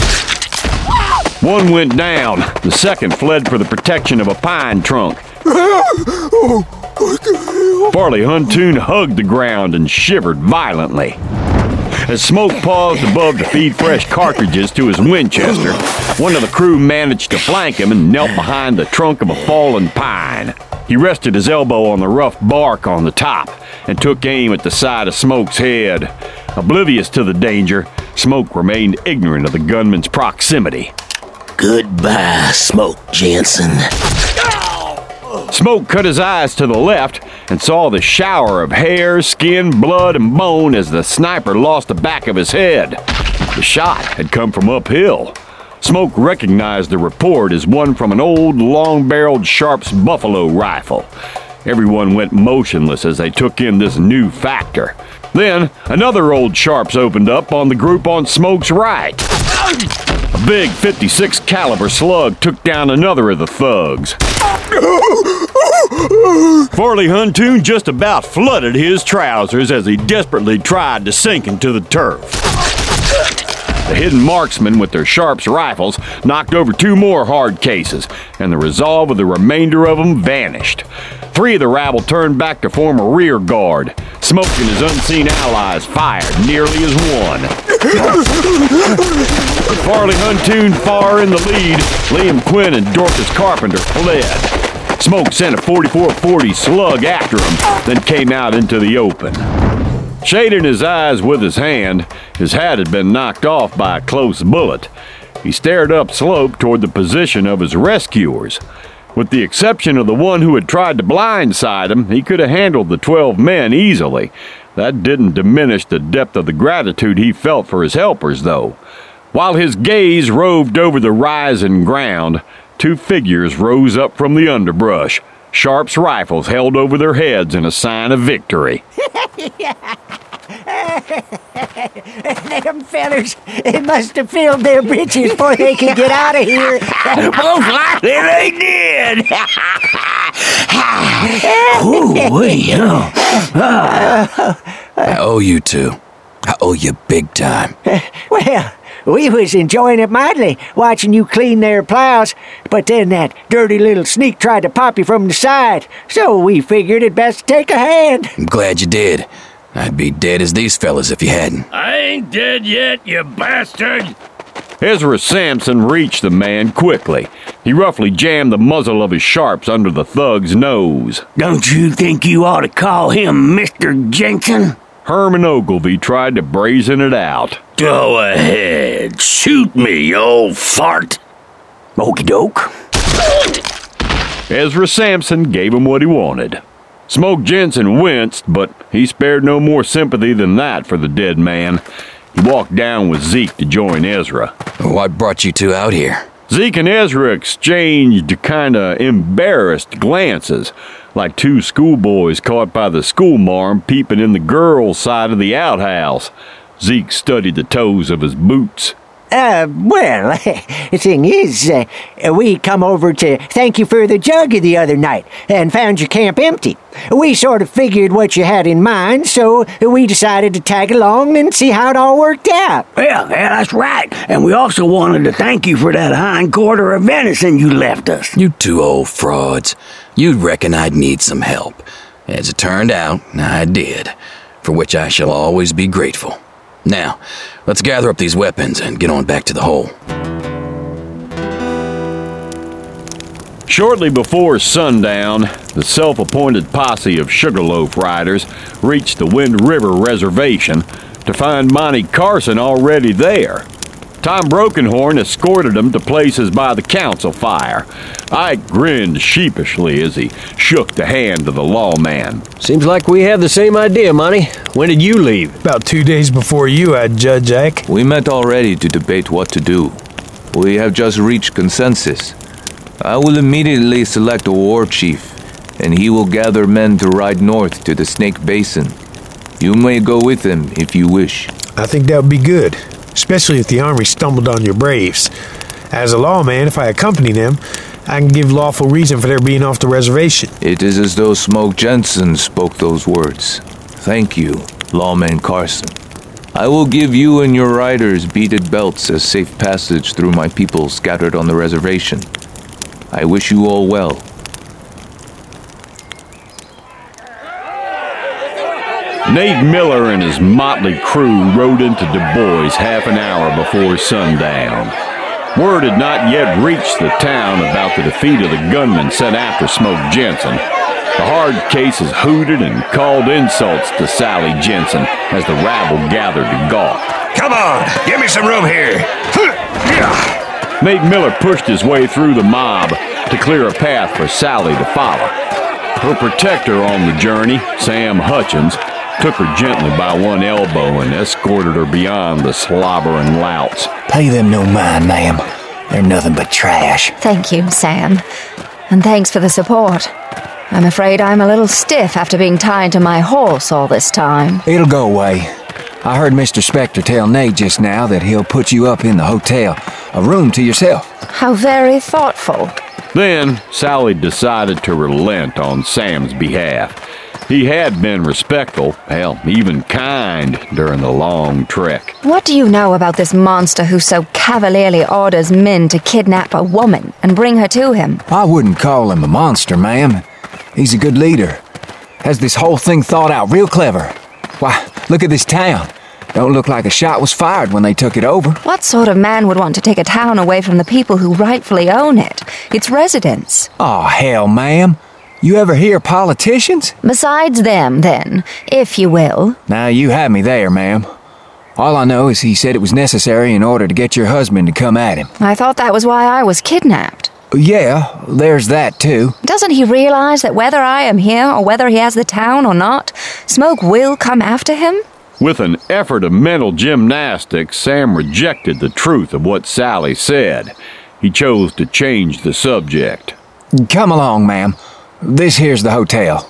[SPEAKER 1] One went down, the second fled for the protection of a pine trunk. Farley Huntoon hugged the ground and shivered violently. As Smoke paused above to feed fresh cartridges to his Winchester, one of the crew managed to flank him and knelt behind the trunk of a fallen pine. He rested his elbow on the rough bark on the top and took aim at the side of Smoke's head. Oblivious to the danger, Smoke remained ignorant of the gunman's proximity.
[SPEAKER 21] Goodbye, Smoke Jensen.
[SPEAKER 1] Smoke cut his eyes to the left and saw the shower of hair, skin, blood, and bone as the sniper lost the back of his head. The shot had come from uphill. Smoke recognized the report as one from an old, long-barreled Sharps buffalo rifle. Everyone went motionless as they took in this new factor. Then, another old Sharps opened up on the group on Smoke's right. A big fifty-six caliber slug took down another of the thugs. Farley Huntoon just about flooded his trousers as he desperately tried to sink into the turf. The hidden marksmen with their Sharps rifles knocked over two more hard cases, and the resolve of the remainder of them vanished. Three of the rabble turned back to form a rear guard. Smoke and his unseen allies fired nearly as one. With Farley Huntoon far in the lead, Liam Quinn and Dorcas Carpenter fled. Smoke sent a forty-four forty slug after him, then came out into the open. Shading his eyes with his hand, his hat had been knocked off by a close bullet. He stared up slope toward the position of his rescuers. With the exception of the one who had tried to blindside him, he could have handled the twelve men easily. That didn't diminish the depth of the gratitude he felt for his helpers, though. While his gaze roved over the rising ground, two figures rose up from the underbrush, Sharps rifles held over their heads in a sign of victory.
[SPEAKER 5] Them fellers, they must have filled their britches before they could get out of here.
[SPEAKER 18] Most likely they did.
[SPEAKER 3] Ooh-wee, oh. I owe you two. I owe you big time.
[SPEAKER 5] Well, we was enjoying it mightily, watching you clean their plows, but then that dirty little sneak tried to pop you from the side, so we figured it best to take a hand.
[SPEAKER 4] I'm glad you did. I'd be dead as these fellas if you hadn't.
[SPEAKER 1] I ain't dead yet, you bastard! Ezra Sampson reached the man quickly. He roughly jammed the muzzle of his sharps under the thug's nose.
[SPEAKER 6] Don't you think you ought to call him Mister Jensen?
[SPEAKER 1] Herman Ogilvy tried to brazen it out.
[SPEAKER 18] Go ahead. Shoot me, you old fart.
[SPEAKER 6] Okie doke.
[SPEAKER 1] Ezra Sampson gave him what he wanted. Smoke Jensen winced, but he spared no more sympathy than that for the dead man. He walked down with Zeke to join Ezra.
[SPEAKER 4] What brought you two out here?
[SPEAKER 1] Zeke and Ezra exchanged kinda embarrassed glances, like two schoolboys caught by the schoolmarm peeping in the girls' side of the outhouse. Zeke studied the toes of his boots.
[SPEAKER 5] Uh, well, the thing is, uh, we come over to thank you for the jug the other night and found your camp empty. We sort of figured what you had in mind, so we decided to tag along and see how it all worked out.
[SPEAKER 6] Yeah, yeah, that's right. And we also wanted to thank you for that hind quarter of venison you left us.
[SPEAKER 4] You two old frauds. You'd reckon I'd need some help. As it turned out, I did, for which I shall always be grateful. Now, let's gather up these weapons and get on back to the hole.
[SPEAKER 1] Shortly before sundown, the self-appointed posse of Sugarloaf riders reached the Wind River Reservation to find Monty Carson already there. Tom Brokenhorn escorted them to places by the council fire. Ike grinned sheepishly as he shook the hand of the lawman.
[SPEAKER 14] Seems like we have the same idea, Monty. When did you leave?
[SPEAKER 11] About two days before you, I'd judge, Ike.
[SPEAKER 13] We met already to debate what to do. We have just reached consensus. I will immediately select a war chief, and he will gather men to ride north to the Snake Basin. You may go with him if you wish.
[SPEAKER 11] I think that would be good, especially if the army stumbled on your braves. As a lawman, if I accompany them, I can give lawful reason for their being off the reservation.
[SPEAKER 13] It is as though Smoke Jensen spoke those words. Thank you, Lawman Carson. I will give you and your riders beaded belts as safe passage through my people scattered on the reservation. I wish you all well.
[SPEAKER 1] Nate Miller and his motley crew rode into Du Bois half an hour before sundown. Word had not yet reached the town about the defeat of the gunmen sent after Smoke Jensen. The hard cases hooted and called insults to Sally Jensen as the rabble gathered to gawk.
[SPEAKER 20] Come on, give me some room here.
[SPEAKER 1] Nate Miller pushed his way through the mob to clear a path for Sally to follow. Her protector on the journey, Sam Hutchins, took her gently by one elbow and escorted her beyond the slobbering louts.
[SPEAKER 12] Pay them no mind, ma'am. They're nothing but trash.
[SPEAKER 8] Thank you, Sam. And thanks for the support. I'm afraid I'm a little stiff after being tied to my horse all this time.
[SPEAKER 12] It'll go away. I heard Mister Spector tell Nate just now that he'll put you up in the hotel, a room to yourself.
[SPEAKER 8] How very thoughtful.
[SPEAKER 1] Then Sally decided to relent on Sam's behalf. He had been respectful, hell, even kind during the long trek.
[SPEAKER 8] What do you know about this monster who so cavalierly orders men to kidnap a woman and bring her to him?
[SPEAKER 12] I wouldn't call him a monster, ma'am. He's a good leader. Has this whole thing thought out real clever. Why, look at this town. Don't look like a shot was fired when they took it over.
[SPEAKER 8] What sort of man would want to take a town away from the people who rightfully own it? Its residents.
[SPEAKER 12] Oh, hell, ma'am. You ever hear politicians?
[SPEAKER 8] Besides them, then, if you will.
[SPEAKER 12] Now, you have me there, ma'am. All I know is he said it was necessary in order to get your husband to come at him.
[SPEAKER 8] I thought that was why I was kidnapped.
[SPEAKER 12] Yeah, there's that, too.
[SPEAKER 8] Doesn't he realize that whether I am here or whether he has the town or not, Smoke will come after him?
[SPEAKER 1] With an effort of mental gymnastics, Sam rejected the truth of what Sally said. He chose to change the subject.
[SPEAKER 12] Come along, ma'am. This here's the hotel.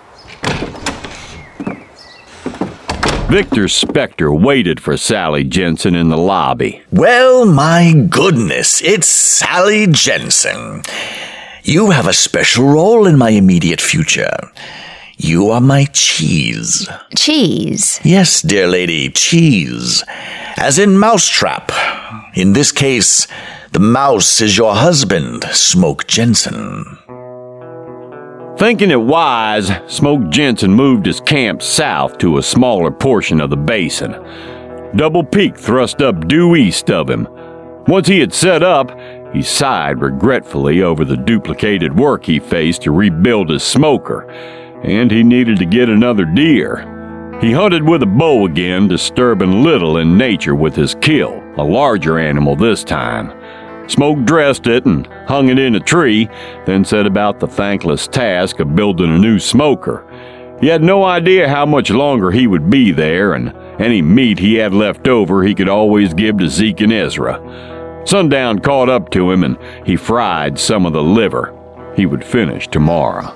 [SPEAKER 1] Victor Spector waited for Sally Jensen in the lobby.
[SPEAKER 17] Well, my goodness, it's Sally Jensen. You have a special role in my immediate future. You are my cheese.
[SPEAKER 8] Cheese?
[SPEAKER 17] Yes, dear lady, cheese. As in mousetrap. In this case, the mouse is your husband, Smoke Jensen.
[SPEAKER 1] Thinking it wise, Smoke Jensen moved his camp south to a smaller portion of the basin. Double Peak thrust up due east of him. Once he had set up, he sighed regretfully over the duplicated work he faced to rebuild his smoker, and he needed to get another deer. He hunted with a bow again, disturbing little in nature with his kill, a larger animal this time. Smoke dressed it and hung it in a tree, then set about the thankless task of building a new smoker. He had no idea how much longer he would be there, and any meat he had left over he could always give to Zeke and Ezra. Sundown caught up to him, and he fried some of the liver. He would finish tomorrow.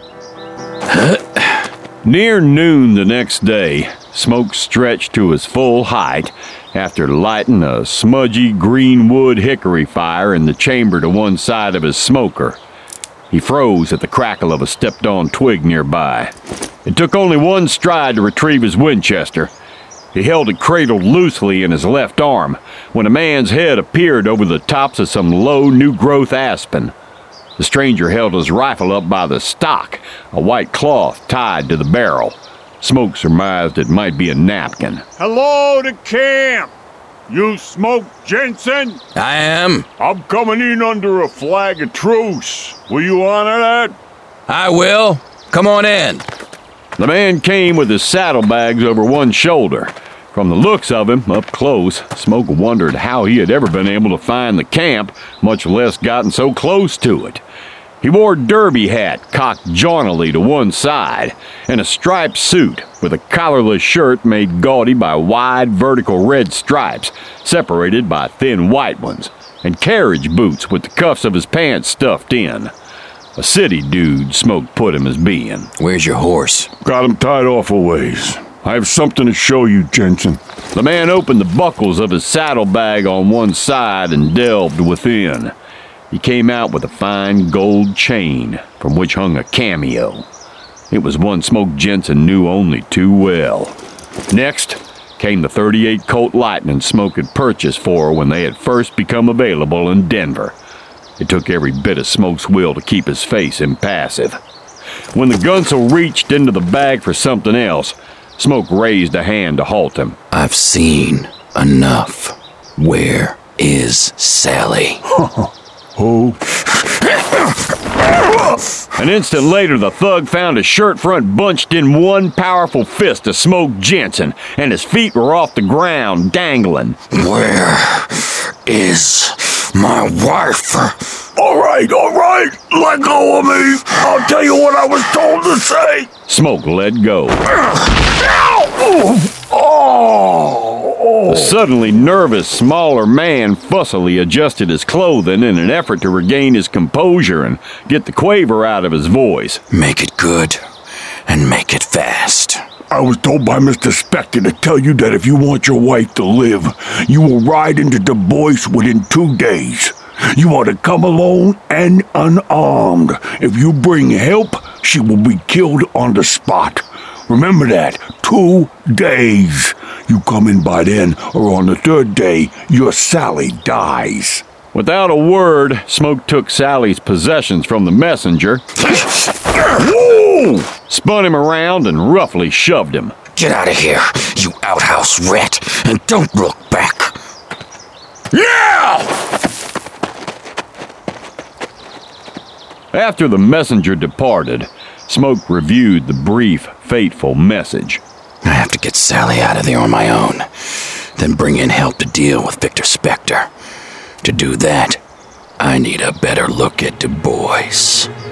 [SPEAKER 1] Near noon the next day, Smoke stretched to his full height after lighting a smudgy green wood hickory fire in the chamber to one side of his smoker. He froze at the crackle of a stepped-on twig nearby. It took only one stride to retrieve his Winchester. He held it cradled loosely in his left arm when a man's head appeared over the tops of some low, new-growth aspen. The stranger held his rifle up by the stock, a white cloth tied to the barrel. Smoke surmised it might be a napkin.
[SPEAKER 2] Hello to camp! You Smoke Jensen?
[SPEAKER 4] I am.
[SPEAKER 2] I'm coming in under a flag of truce. Will you honor that?
[SPEAKER 4] I will. Come on in.
[SPEAKER 1] The man came with his saddlebags over one shoulder. From the looks of him, up close, Smoke wondered how he had ever been able to find the camp, much less gotten so close to it. He wore a derby hat cocked jauntily to one side, and a striped suit with a collarless shirt made gaudy by wide vertical red stripes, separated by thin white ones, and carriage boots with the cuffs of his pants stuffed in. A city dude, Smoke put him as being.
[SPEAKER 4] Where's your horse?
[SPEAKER 2] Got him tied off a ways. I have something to show you, Jensen.
[SPEAKER 1] The man opened the buckles of his saddlebag on one side and delved within. He came out with a fine gold chain from which hung a cameo. It was one Smoke Jensen knew only too well. Next came the thirty-eight Colt Lightning Smoke had purchased for her when they had first become available in Denver. It took every bit of Smoke's will to keep his face impassive. When the gunsel reached into the bag for something else, Smoke raised a hand to halt him.
[SPEAKER 4] I've seen enough. Where is Sally?
[SPEAKER 2] Who?
[SPEAKER 1] An instant later, the thug found his shirt front bunched in one powerful fist of Smoke Jensen, and his feet were off the ground, dangling.
[SPEAKER 4] Where is my wife?
[SPEAKER 2] All right, all right, let go of me. I'll tell you what I was told to say.
[SPEAKER 1] Smoke let go.
[SPEAKER 2] Oh, oh.
[SPEAKER 1] The suddenly nervous, smaller man fussily adjusted his clothing in an effort to regain his composure and get the quaver out of his voice.
[SPEAKER 4] Make it good, and make it fast.
[SPEAKER 2] I was told by Mister Spector to tell you that if you want your wife to live, you will ride into Du Bois within two days. You are to come alone and unarmed. If you bring help, she will be killed on the spot. Remember that. Two days. You come in by then, or on the third day, your Sally dies.
[SPEAKER 1] Without a word, Smoke took Sally's possessions from the messenger,
[SPEAKER 2] Whoa!
[SPEAKER 1] spun him around, and roughly shoved him.
[SPEAKER 4] Get out of here, you outhouse rat, and don't look back.
[SPEAKER 2] Now!
[SPEAKER 1] After the messenger departed, Smoke reviewed the brief, fateful message.
[SPEAKER 4] I have to get Sally out of there on my own, then bring in help to deal with Victor Spector. To do that, I need a better look at Du Bois.